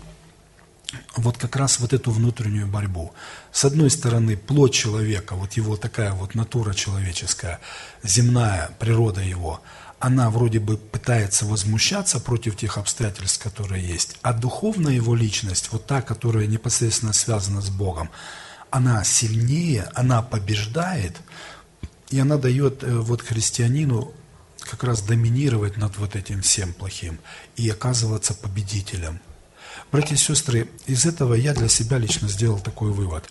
вот как раз вот эту внутреннюю борьбу. С одной стороны, плоть человека, вот его такая вот натура человеческая, земная природа его, она вроде бы пытается возмущаться против тех обстоятельств, которые есть, а духовная его личность, вот та, которая непосредственно связана с Богом, она сильнее, она побеждает, и она дает вот христианину как раз доминировать над вот этим всем плохим и оказываться победителем. Братья и сестры, из этого я для себя лично сделал такой вывод.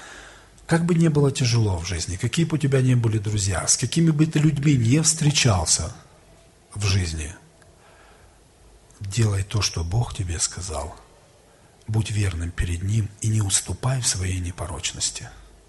Как бы ни было тяжело в жизни, какие бы у тебя ни были друзья, с какими бы ты людьми не встречался в жизни, делай то, что Бог тебе сказал. Будь верным перед Ним и не уступай в своей непорочности.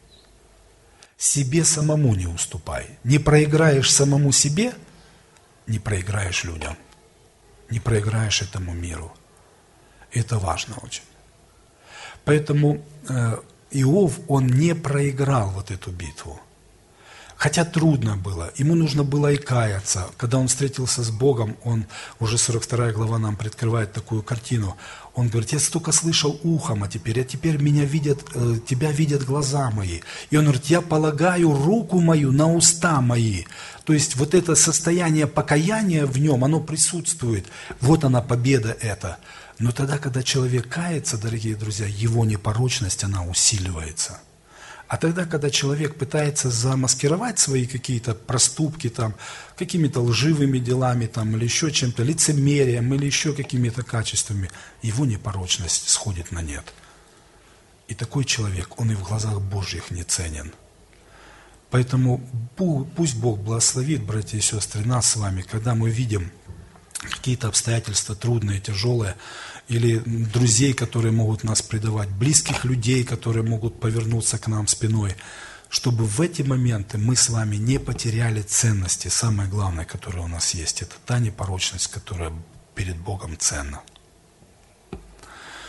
Себе самому не уступай. Не проиграешь самому себе, не проиграешь людям, не проиграешь этому миру. Это важно очень. Поэтому Иов, он не проиграл вот эту битву. Хотя трудно было, ему нужно было и каяться. Когда он встретился с Богом, он, уже 42 глава нам предкрывает такую картину. Он говорит: я столько слышал ухом, а теперь меня видят, тебя видят глаза мои. И он говорит: я полагаю руку мою на уста мои. То есть вот это состояние покаяния в нем, оно присутствует. Вот она, победа эта. Но тогда, когда человек кается, дорогие друзья, его непорочность, она усиливается. А тогда, когда человек пытается замаскировать свои какие-то проступки, какими-то лживыми делами или еще чем-то, лицемерием или еще какими-то качествами, его непорочность сходит на нет. И такой человек, он и в глазах Божьих не ценен. Поэтому пусть Бог благословит, братья и сестры, нас с вами, когда мы видим какие-то обстоятельства трудные, тяжелые, или друзей, которые могут нас предавать, близких людей, которые могут повернуться к нам спиной, чтобы в эти моменты мы с вами не потеряли ценности, самое главное, которое у нас есть, это та непорочность, которая перед Богом ценна.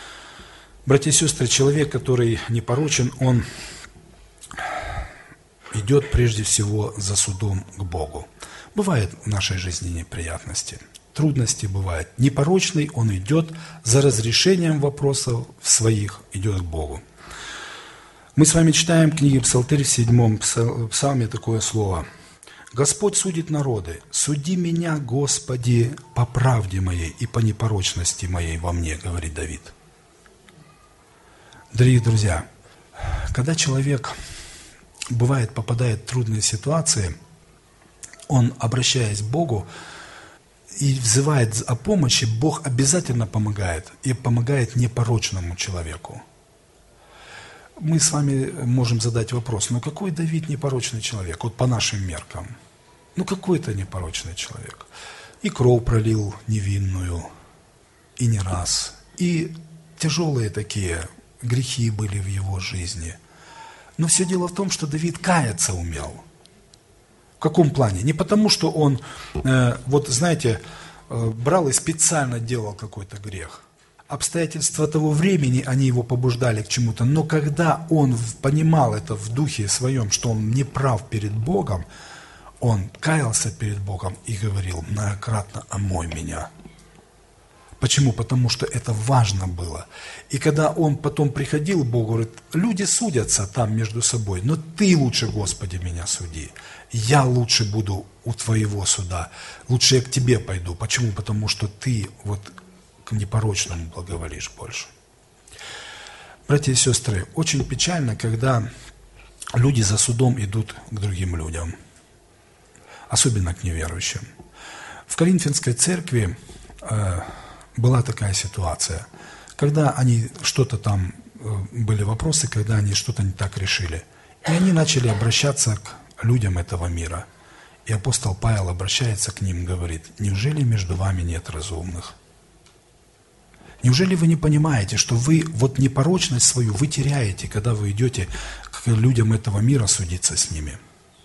Братья и сестры, человек, который непорочен, он идет прежде всего за судом к Богу. Бывают в нашей жизни неприятности, трудности бывают. Непорочный он идет за разрешением вопросов своих, идет к Богу. Мы с вами читаем в книге Псалтырь в 7 псалме такое слово. «Господь судит народы, суди меня, Господи, по правде моей и по непорочности моей во мне», говорит Давид. Дорогие друзья, когда человек, бывает, попадает в трудные ситуации, он, обращаясь к Богу и взывает о помощи, Бог обязательно помогает, и помогает непорочному человеку. Мы с вами можем задать вопрос, ну какой Давид непорочный человек, вот по нашим меркам? Ну какой это непорочный человек? И кровь пролил невинную, и не раз, и тяжелые такие грехи были в его жизни. Но все дело в том, что Давид каяться умел. В каком плане? Не потому, что он, вот знаете, брал и специально делал какой-то грех. Обстоятельства того времени, они его побуждали к чему-то. Но когда он понимал это в духе своем, что он не прав перед Богом, он каялся перед Богом и говорил многократно: «Омой меня». Почему? Потому что это важно было. И когда он потом приходил к Богу, говорит: люди судятся там между собой, но ты лучше, Господи, меня суди. Я лучше буду у твоего суда. Лучше я к тебе пойду. Почему? Потому что ты вот к непорочному благоволишь больше. Братья и сестры, очень печально, когда люди за судом идут к другим людям, особенно к неверующим. В Коринфянской церкви была такая ситуация, когда они что-то там, были вопросы, когда они что-то не так решили. И они начали обращаться к людям этого мира. И апостол Павел обращается к ним и говорит: неужели между вами нет разумных? Неужели вы не понимаете, что вы вот непорочность свою вы теряете, когда вы идете к людям этого мира судиться с ними?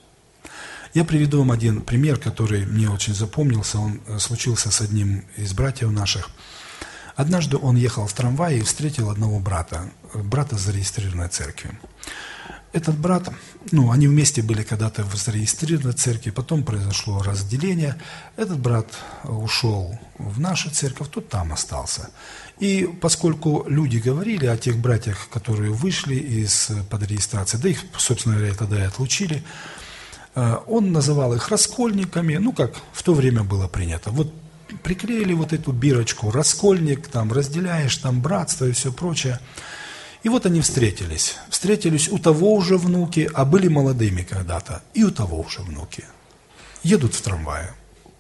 Я приведу вам один пример, который мне очень запомнился. Он случился с одним из братьев наших. Однажды он ехал в трамвае и встретил одного брата зарегистрированной церкви. Этот брат, они вместе были когда-то в зарегистрированной церкви, потом произошло разделение. Этот брат ушел в нашу церковь, тот там остался. И поскольку люди говорили о тех братьях, которые вышли из-под регистрации, да их, собственно говоря, тогда и отлучили, он называл их раскольниками, как в то время было принято. Вот приклеили вот эту бирочку: раскольник, там разделяешь, там братство и все прочее. И вот они встретились. Встретились у того уже внуки, а были молодыми когда-то, и у того уже внуки. Едут в трамвае.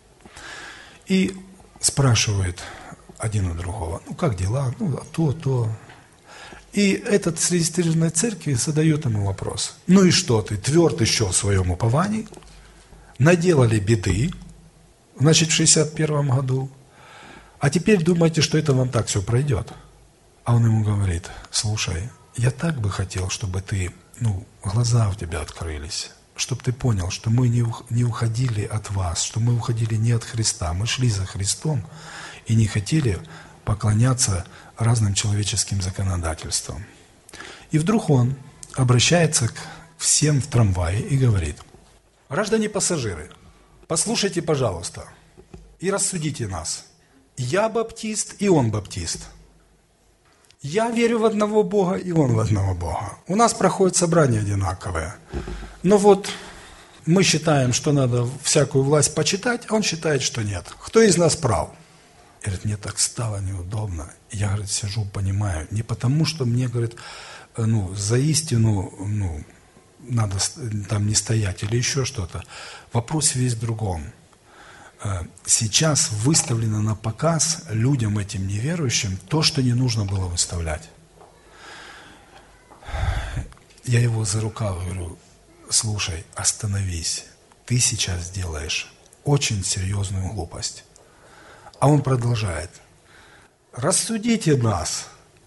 И спрашивают один у другого: как дела? То. И этот с регистрированной церкви задает ему вопрос: ну и что, ты тверд еще в своем уповании? Наделали беды, значит, в 61 году. А теперь думаете, что это вам так все пройдет? А он ему говорит: слушай, я так бы хотел, чтобы ты, глаза у тебя открылись, чтобы ты понял, что мы не уходили от вас, что мы уходили не от Христа, мы шли за Христом и не хотели поклоняться разным человеческим законодательствам. И вдруг он обращается к всем в трамвае и говорит: граждане пассажиры, послушайте, пожалуйста, и рассудите нас. Я баптист, и он баптист. Я верю в одного Бога, и он в одного Бога. У нас проходят собрания одинаковые. Но вот мы считаем, что надо всякую власть почитать, а он считает, что нет. Кто из нас прав? И говорит: мне так стало неудобно. Я, говорит, сижу, понимаю. Не потому, что мне, говорит, за истину, надо там не стоять или еще что-то. Вопрос весь в другом. Сейчас выставлено на показ людям этим неверующим то, что не нужно было выставлять. Я его за рукав говорю: слушай, остановись, ты сейчас делаешь очень серьезную глупость. А он продолжает: рассудите нас.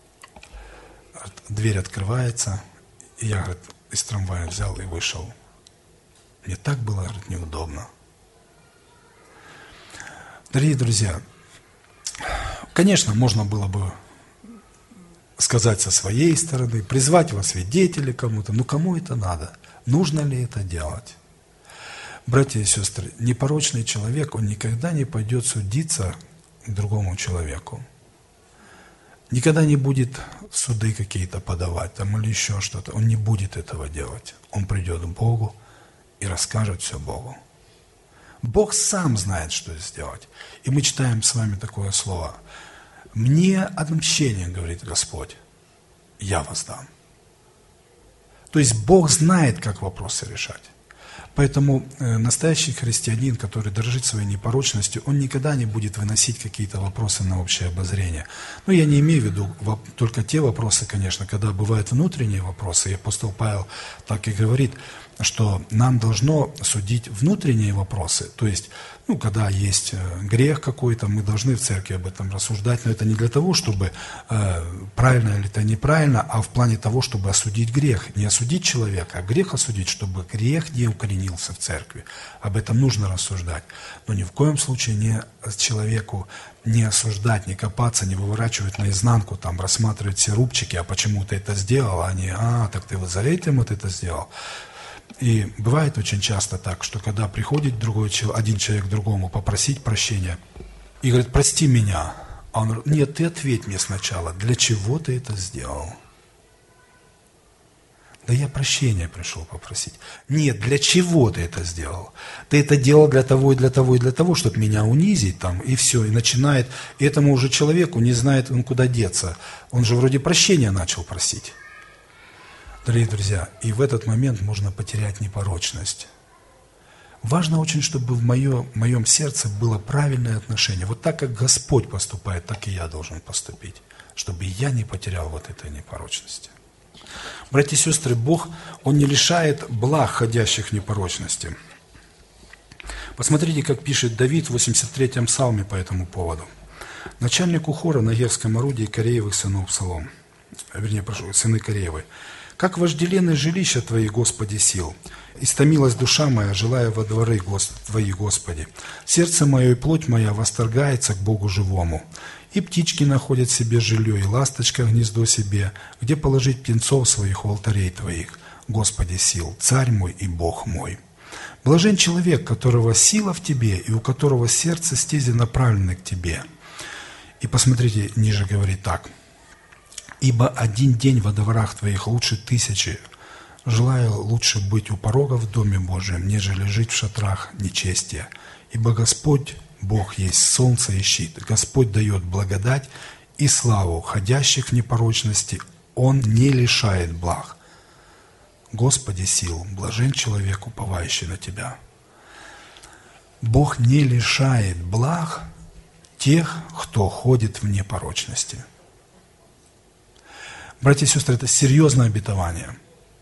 Дверь открывается, и я, говорит, из трамвая взял и вышел. Мне так было, говорит, неудобно. Дорогие друзья, конечно, можно было бы сказать со своей стороны, призвать во свидетели кому-то, но кому это надо? Нужно ли это делать? Братья и сестры, непорочный человек, он никогда не пойдет судиться к другому человеку. Никогда не будет суды какие-то подавать там, или еще что-то. Он не будет этого делать. Он придет к Богу и расскажет все Богу. Бог сам знает, что сделать. И мы читаем с вами такое слово. «Мне отмщение, говорит Господь, я воздам». То есть Бог знает, как вопросы решать. Поэтому настоящий христианин, который дорожит своей непорочностью, он никогда не будет выносить какие-то вопросы на общее обозрение. Но я не имею в виду только те вопросы, конечно, когда бывают внутренние вопросы. И апостол Павел так и говорит, что нам должно судить внутренние вопросы. То есть, когда есть грех какой-то, мы должны в церкви об этом рассуждать, но это не для того, чтобы правильно или это неправильно, а в плане того, чтобы осудить грех. Не осудить человека, а грех осудить, чтобы грех не укоренился в церкви. Об этом нужно рассуждать. Но ни в коем случае не человеку не осуждать, не копаться, не выворачивать наизнанку, там, рассматривать все рубчики, а почему ты это сделал, а не, так ты вот за этим вот это сделал. И бывает очень часто так, что когда приходит один человек к другому попросить прощения и говорит, прости меня, а он говорит, нет, ты ответь мне сначала, для чего ты это сделал? Да я прощения пришел попросить. Нет, для чего ты это сделал? Ты это делал для того и для того и для того, чтобы меня унизить там, и все, и начинает, и этому уже человеку не знает, он куда деться. Он же вроде прощения начал просить. Дорогие друзья, и в этот момент можно потерять непорочность. Важно очень, чтобы в моем сердце было правильное отношение. Вот так, как Господь поступает, так и я должен поступить, чтобы я не потерял вот этой непорочности. Братья и сестры, Бог, Он не лишает благ, ходящих в непорочности. Посмотрите, как пишет Давид в 83-м псалме по этому поводу. Начальнику хора на герском орудии Кореевых сынов Псалом, сыны Кореевы. «Как вожделенны жилища Твои, Господи, сил! Истомилась душа моя, желая во дворы Твои, Господи. Сердце мое и плоть моя восторгается к Богу живому. И птички находят себе жилье, и ласточка гнездо себе, где положить птенцов своих у алтарей Твоих, Господи сил, Царь мой и Бог мой. Блажен человек, которого сила в Тебе, и у которого сердце стези направлены к Тебе». И посмотрите, ниже говорит так. «Ибо один день во дворах Твоих лучше 1000, желаю лучше быть у порога в Доме Божьем, нежели жить в шатрах нечестия. Ибо Господь, Бог есть солнце и щит, Господь дает благодать и славу ходящих в непорочности, Он не лишает благ. Господи сил, блажен человек, уповающий на Тебя». Бог не лишает благ тех, кто ходит в непорочности. Братья и сестры, это серьезное обетование.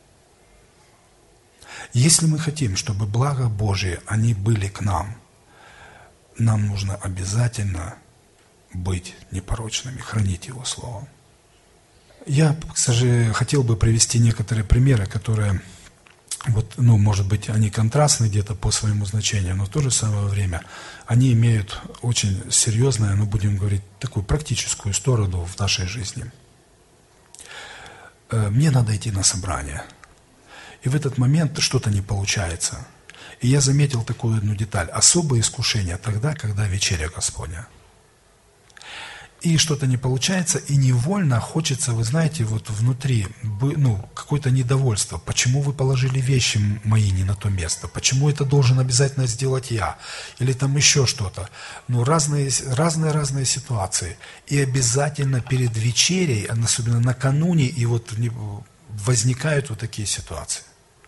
Если мы хотим, чтобы блага Божие, они были к нам, нам нужно обязательно быть непорочными, хранить Его Слово. Я, хотел бы привести некоторые примеры, которые, может быть, они контрастны где-то по своему значению, но в то же самое время они имеют очень серьезную, будем говорить, такую практическую сторону в нашей жизни. Мне надо идти на собрание. И в этот момент что-то не получается. И я заметил такую одну деталь. Особое искушение тогда, когда вечеря Господня. И что-то не получается, и невольно хочется, вы знаете, внутри, какое-то недовольство. Почему вы положили вещи мои не на то место? Почему это должен обязательно сделать я? Или там еще что-то. Разные ситуации. И обязательно перед вечерей, особенно накануне, и возникают такие ситуации.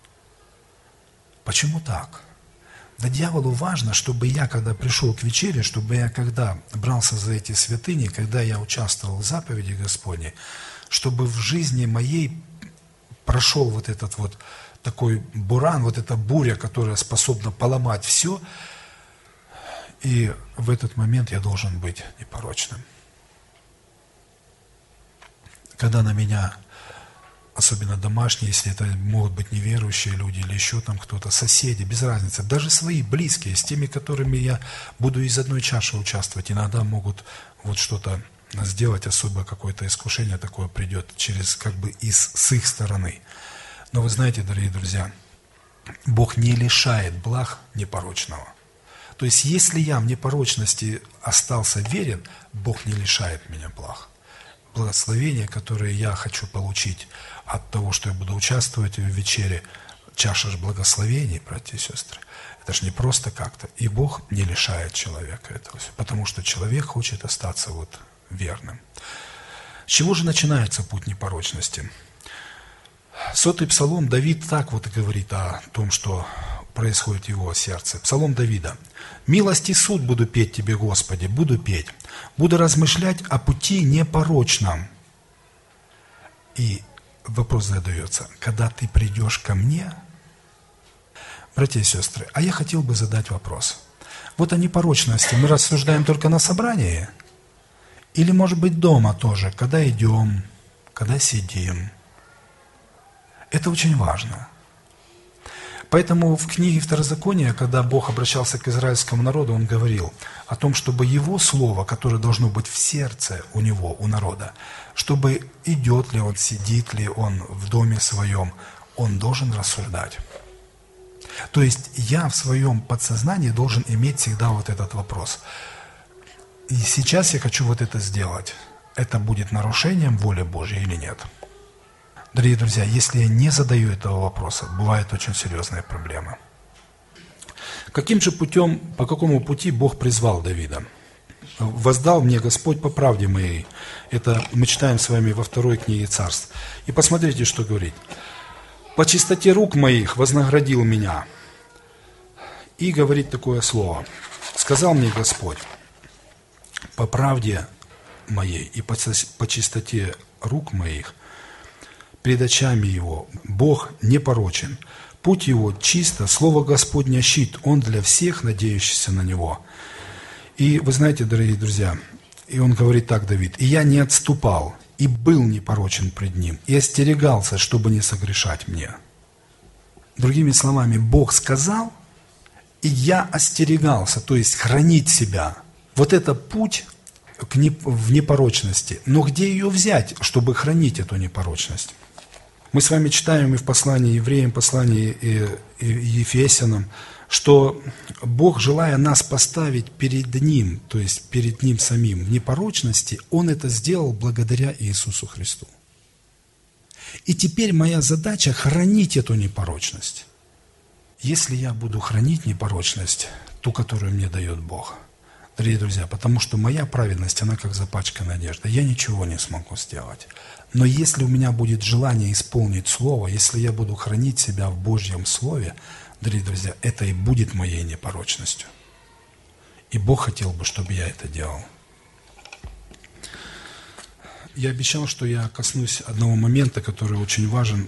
Почему так? Да дьяволу важно, чтобы я, когда пришел к вечере, чтобы я, когда брался за эти святыни, когда я участвовал в заповеди Господней, чтобы в жизни моей прошел этот такой буран, эта буря, которая способна поломать все, и в этот момент я должен быть непорочным. Когда на меня, особенно домашние, если это могут быть неверующие люди или еще там кто-то, соседи, без разницы, даже свои близкие, с теми, которыми я буду из одной чаши участвовать, иногда могут что-то сделать, особое какое-то искушение такое придет с их стороны. Но вы знаете, дорогие друзья, Бог не лишает благ непорочного. То есть, если я в непорочности остался верен, Бог не лишает меня благ. Благословения, которые я хочу получить от того, что я буду участвовать в вечере, чаша ж благословений, братья и сестры, это же не просто как-то. И Бог не лишает человека этого, потому что человек хочет остаться вот верным. С чего же начинается путь непорочности? 100-й псалом, Давид так вот и говорит о том, что происходит в его сердце. Псалом Давида. «Милость и суд буду петь Тебе, Господи, буду петь, буду размышлять о пути непорочном». И вопрос задается, когда ты придешь ко мне, братья и сестры, а я хотел бы задать вопрос. Вот о непорочности мы рассуждаем только на собрании? Или, может быть, дома тоже, когда идем, когда сидим? Это очень важно. Поэтому в книге Второзакония, когда Бог обращался к израильскому народу, Он говорил о том, чтобы Его Слово, которое должно быть в сердце у Него, у народа, чтобы идет ли Он, сидит ли Он в доме своем, Он должен рассуждать. То есть я в своем подсознании должен иметь всегда вот этот вопрос. И сейчас я хочу вот это сделать. Это будет нарушением воли Божьей или нет? Дорогие друзья, если я не задаю этого вопроса, бывает очень серьезная проблема. Каким же путем, по какому пути Бог призвал Давида? «Воздал мне Господь по правде моей». Это мы читаем с вами во 2 книге Царств. И посмотрите, что говорит. «По чистоте рук моих вознаградил меня». И говорит такое слово. «Сказал мне Господь, по правде моей и по чистоте рук моих, пред очами Его Бог непорочен, путь Его чисто, Слово Господня щит, Он для всех, надеющихся на Него». И вы знаете, дорогие друзья, и он говорит так, Давид, «И я не отступал, и был непорочен пред Ним, и остерегался, чтобы не согрешать мне». Другими словами, Бог сказал, и я остерегался, то есть хранить себя. Вот это путь в непорочности. Но где ее взять, чтобы хранить эту непорочность? Мы с вами читаем и в послании евреям, послании Ефесянам, что Бог, желая нас поставить перед Ним, то есть перед Ним самим в непорочности, Он это сделал благодаря Иисусу Христу. И теперь моя задача – хранить эту непорочность. Если я буду хранить непорочность, ту, которую мне дает Бог, дорогие друзья, потому что моя праведность, она как запачканная одежда, я ничего не смогу сделать. Но если у меня будет желание исполнить Слово, если я буду хранить себя в Божьем Слове, дорогие друзья, это и будет моей непорочностью. И Бог хотел бы, чтобы я это делал. Я обещал, что я коснусь одного момента, который очень важен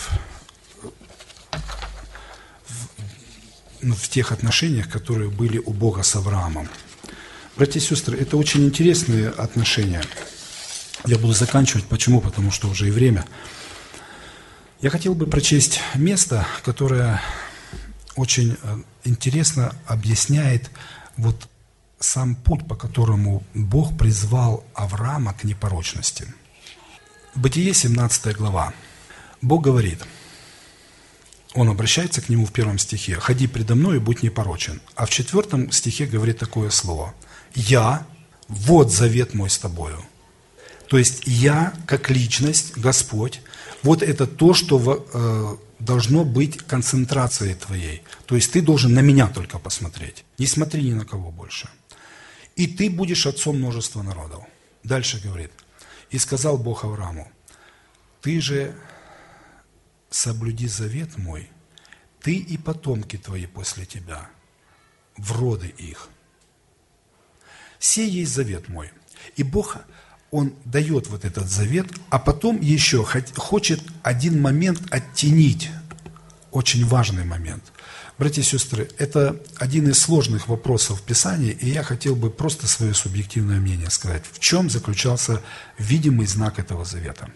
в тех отношениях, которые были у Бога с Авраамом. Братья и сестры, это очень интересные отношения. Я буду заканчивать. Почему? Потому что уже и время. Я хотел бы прочесть место, которое очень интересно объясняет вот сам путь, по которому Бог призвал Авраама к непорочности. Бытие, 17 глава. Бог говорит, Он обращается к нему в 1 стихе, «Ходи предо мной и будь непорочен». А в 4 стихе говорит такое слово, «Я, вот завет мой с тобою». То есть я, как личность, Господь, вот это то, что должно быть концентрацией твоей. То есть ты должен на меня только посмотреть. Не смотри ни на кого больше. И ты будешь отцом множества народов. Дальше говорит. И сказал Бог Аврааму, ты же соблюди завет мой, ты и потомки твои после тебя, в роды их. Сей есть завет мой. И Бог, Он дает вот этот завет, а потом еще хочет один момент оттенить, очень важный момент. Братья и сестры, это один из сложных вопросов в Писании, и я хотел бы просто свое субъективное мнение сказать. В чем заключался видимый знак этого завета?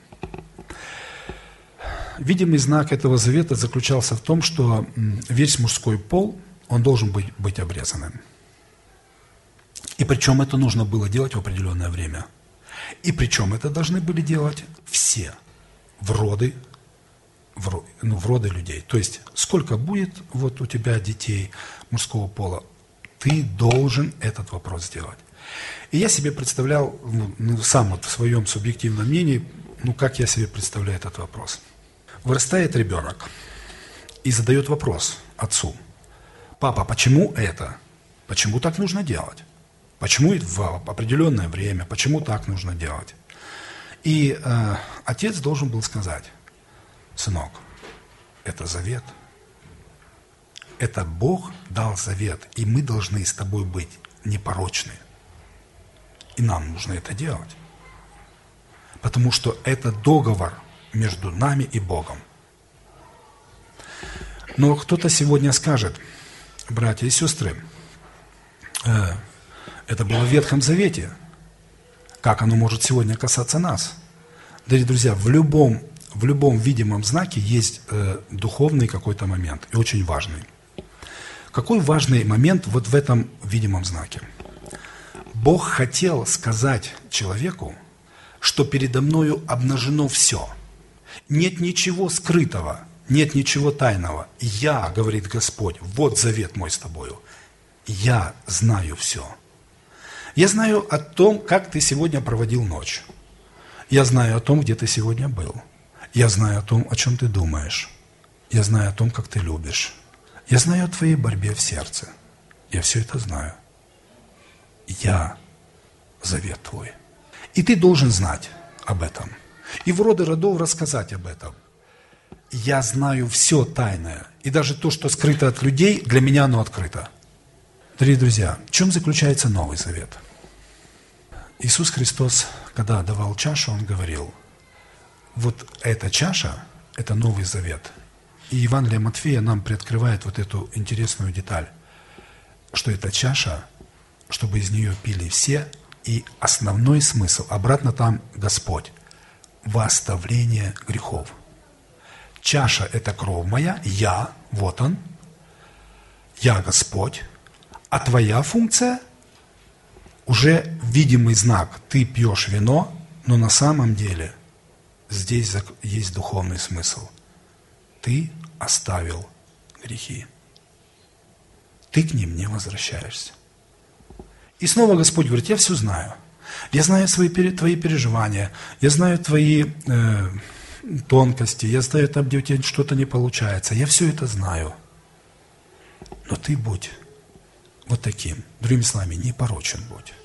Видимый знак этого завета заключался в том, что весь мужской пол, он должен быть обрезанным. И причем это нужно было делать в определенное время. И причем это должны были делать все, в роды в роды людей. То есть, сколько будет вот у тебя детей мужского пола, ты должен этот вопрос сделать. И я себе представлял, сам вот в своем субъективном мнении, как я себе представляю этот вопрос. Вырастает ребенок и задает вопрос отцу. Папа, почему это? Почему так нужно делать? Почему в определенное время? Почему так нужно делать? И отец должен был сказать: сынок, это завет. Это Бог дал завет, и мы должны с тобой быть непорочны. И нам нужно это делать. Потому что это договор между нами и Богом. Но кто-то сегодня скажет: братья и сестры, это было в Ветхом Завете. Как оно может сегодня касаться нас? Дорогие друзья, в любом видимом знаке есть духовный какой-то момент, и очень важный. Какой важный момент вот в этом видимом знаке? Бог хотел сказать человеку, что передо мною обнажено все. Нет ничего скрытого, нет ничего тайного. Я, говорит Господь, вот завет мой с тобою. Я знаю все. Я знаю о том, как ты сегодня проводил ночь. Я знаю о том, где ты сегодня был. Я знаю о том, о чем ты думаешь. Я знаю о том, как ты любишь. Я знаю о твоей борьбе в сердце. Я все это знаю. Я завет твой. И ты должен знать об этом. И в роды родов рассказать об этом. Я знаю все тайное. И даже то, что скрыто от людей, для меня оно открыто. Дорогие друзья, в чем заключается Новый Завет? Иисус Христос, когда давал чашу, Он говорил: вот эта чаша – это Новый Завет. И Евангелие Матфея нам приоткрывает вот эту интересную деталь, что эта чаша, чтобы из нее пили все, и основной смысл, обратно там Господь, во оставление грехов. Чаша – это кровь моя, я, вот он, я Господь, а твоя функция – уже видимый знак. Ты пьешь вино, но на самом деле здесь есть духовный смысл. Ты оставил грехи. Ты к ним не возвращаешься. И снова Господь говорит: я все знаю. Я знаю твои переживания, я знаю твои тонкости, я знаю там, где у тебя что-то не получается. Я все это знаю. Но ты будь вот таким. Другими словами, непорочен будь.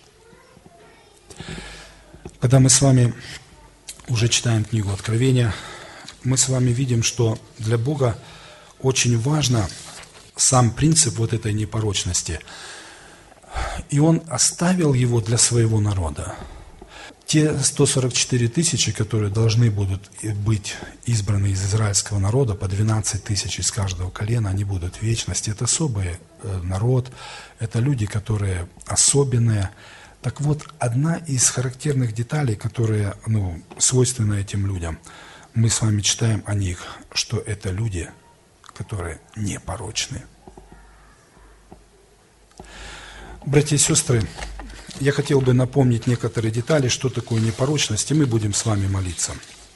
Когда мы с вами уже читаем книгу Откровения, мы с вами видим, что для Бога очень важно сам принцип вот этой непорочности. И Он оставил его для своего народа. Те 144 тысячи, которые должны будут быть избраны из израильского народа, по 12 тысяч из каждого колена, они будут в вечности. Это особый народ, это люди, которые особенные. Так вот, одна из характерных деталей, которые свойственны этим людям, мы с вами читаем о них, что это люди, которые непорочны. Братья и сестры, я хотел бы напомнить некоторые детали, что такое непорочность, и мы будем с вами молиться.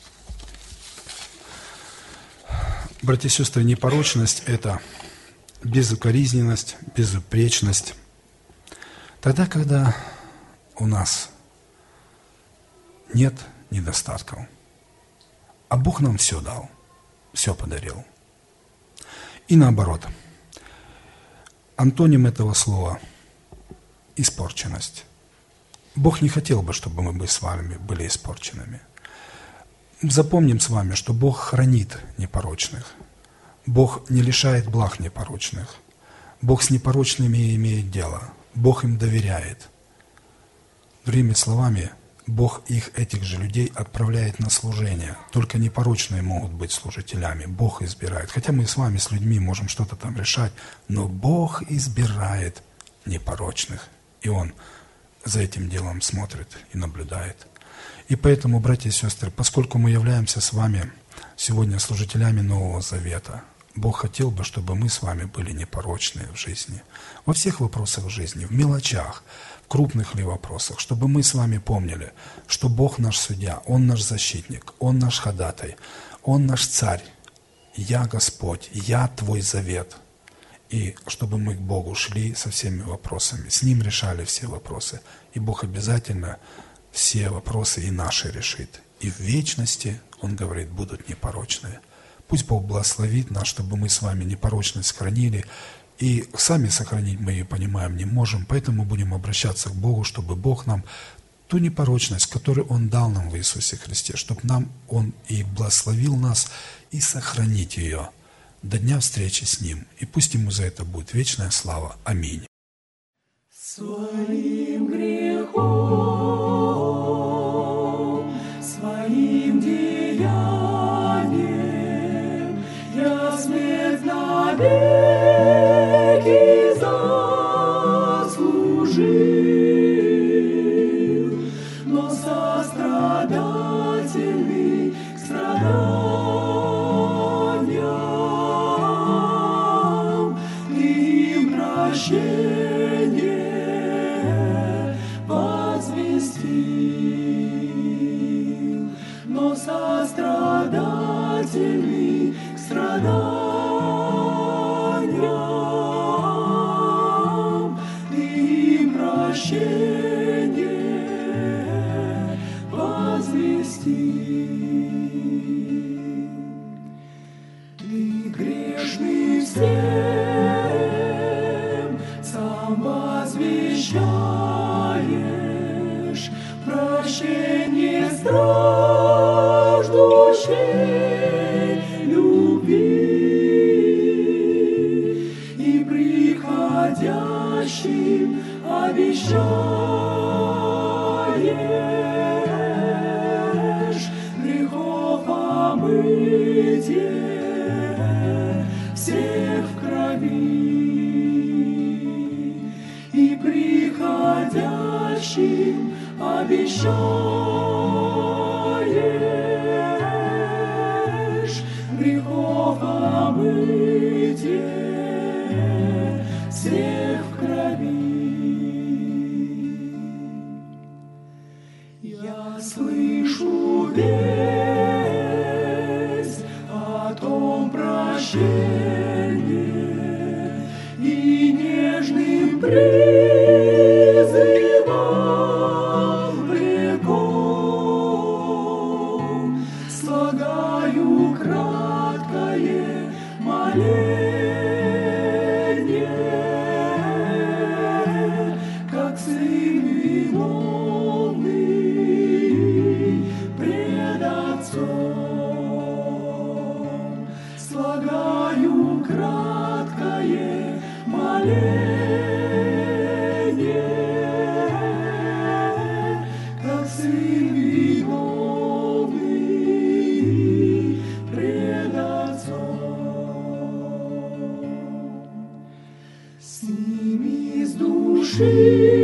Братья и сестры, непорочность – это безукоризненность, безупречность. Тогда, когда у нас нет недостатков, а Бог нам все дал, все подарил. И наоборот, антоним этого слова – испорченность. Бог не хотел бы, чтобы мы с вами были испорченными. Запомним с вами, что Бог хранит непорочных. Бог не лишает благ непорочных. Бог с непорочными имеет дело. Бог им доверяет. Другими словами, Бог этих же людей отправляет на служение. Только непорочные могут быть служителями. Бог избирает. Хотя мы с вами, с людьми, можем что-то там решать, но Бог избирает непорочных. И Он за этим делом смотрит и наблюдает. И поэтому, братья и сестры, поскольку мы являемся с вами сегодня служителями Нового Завета, Бог хотел бы, чтобы мы с вами были непорочны в жизни. Во всех вопросах жизни, в мелочах, в крупных ли вопросах, чтобы мы с вами помнили, что Бог наш судья, Он наш защитник, Он наш ходатай, Он наш царь, «Я Господь, я Твой завет». И чтобы мы к Богу шли со всеми вопросами, с Ним решали все вопросы. И Бог обязательно все вопросы и наши решит. И в вечности, Он говорит, будут непорочные. Пусть Бог благословит нас, чтобы мы с вами непорочность хранили. И сами сохранить мы ее, понимаем, не можем. Поэтому будем обращаться к Богу, чтобы Бог нам ту непорочность, которую Он дал нам в Иисусе Христе, чтобы нам Он и благословил нас, и сохранить ее до дня встречи с Ним. И пусть Ему за это будет вечная слава. Аминь. Своим грехом, своим деянием я смерть навеки заслужил, но сострадательный к страданиям ты им прощение возвестил, но сострадательный к страданиям ты им прощение возвестил. Ты грешный всем сам возвещаешь прощение страждущей любви и приходящим обещаешь грехов омытие всех в крови и приходящим обещаешь грехов омытие всех в крови. Я слышу весть о том прощении и нежным призывом влеком слагаю краткое моление, как сын виновный пред Отцом. Слагаю краткое моление, как сын виновный пред Отцом. Сними с души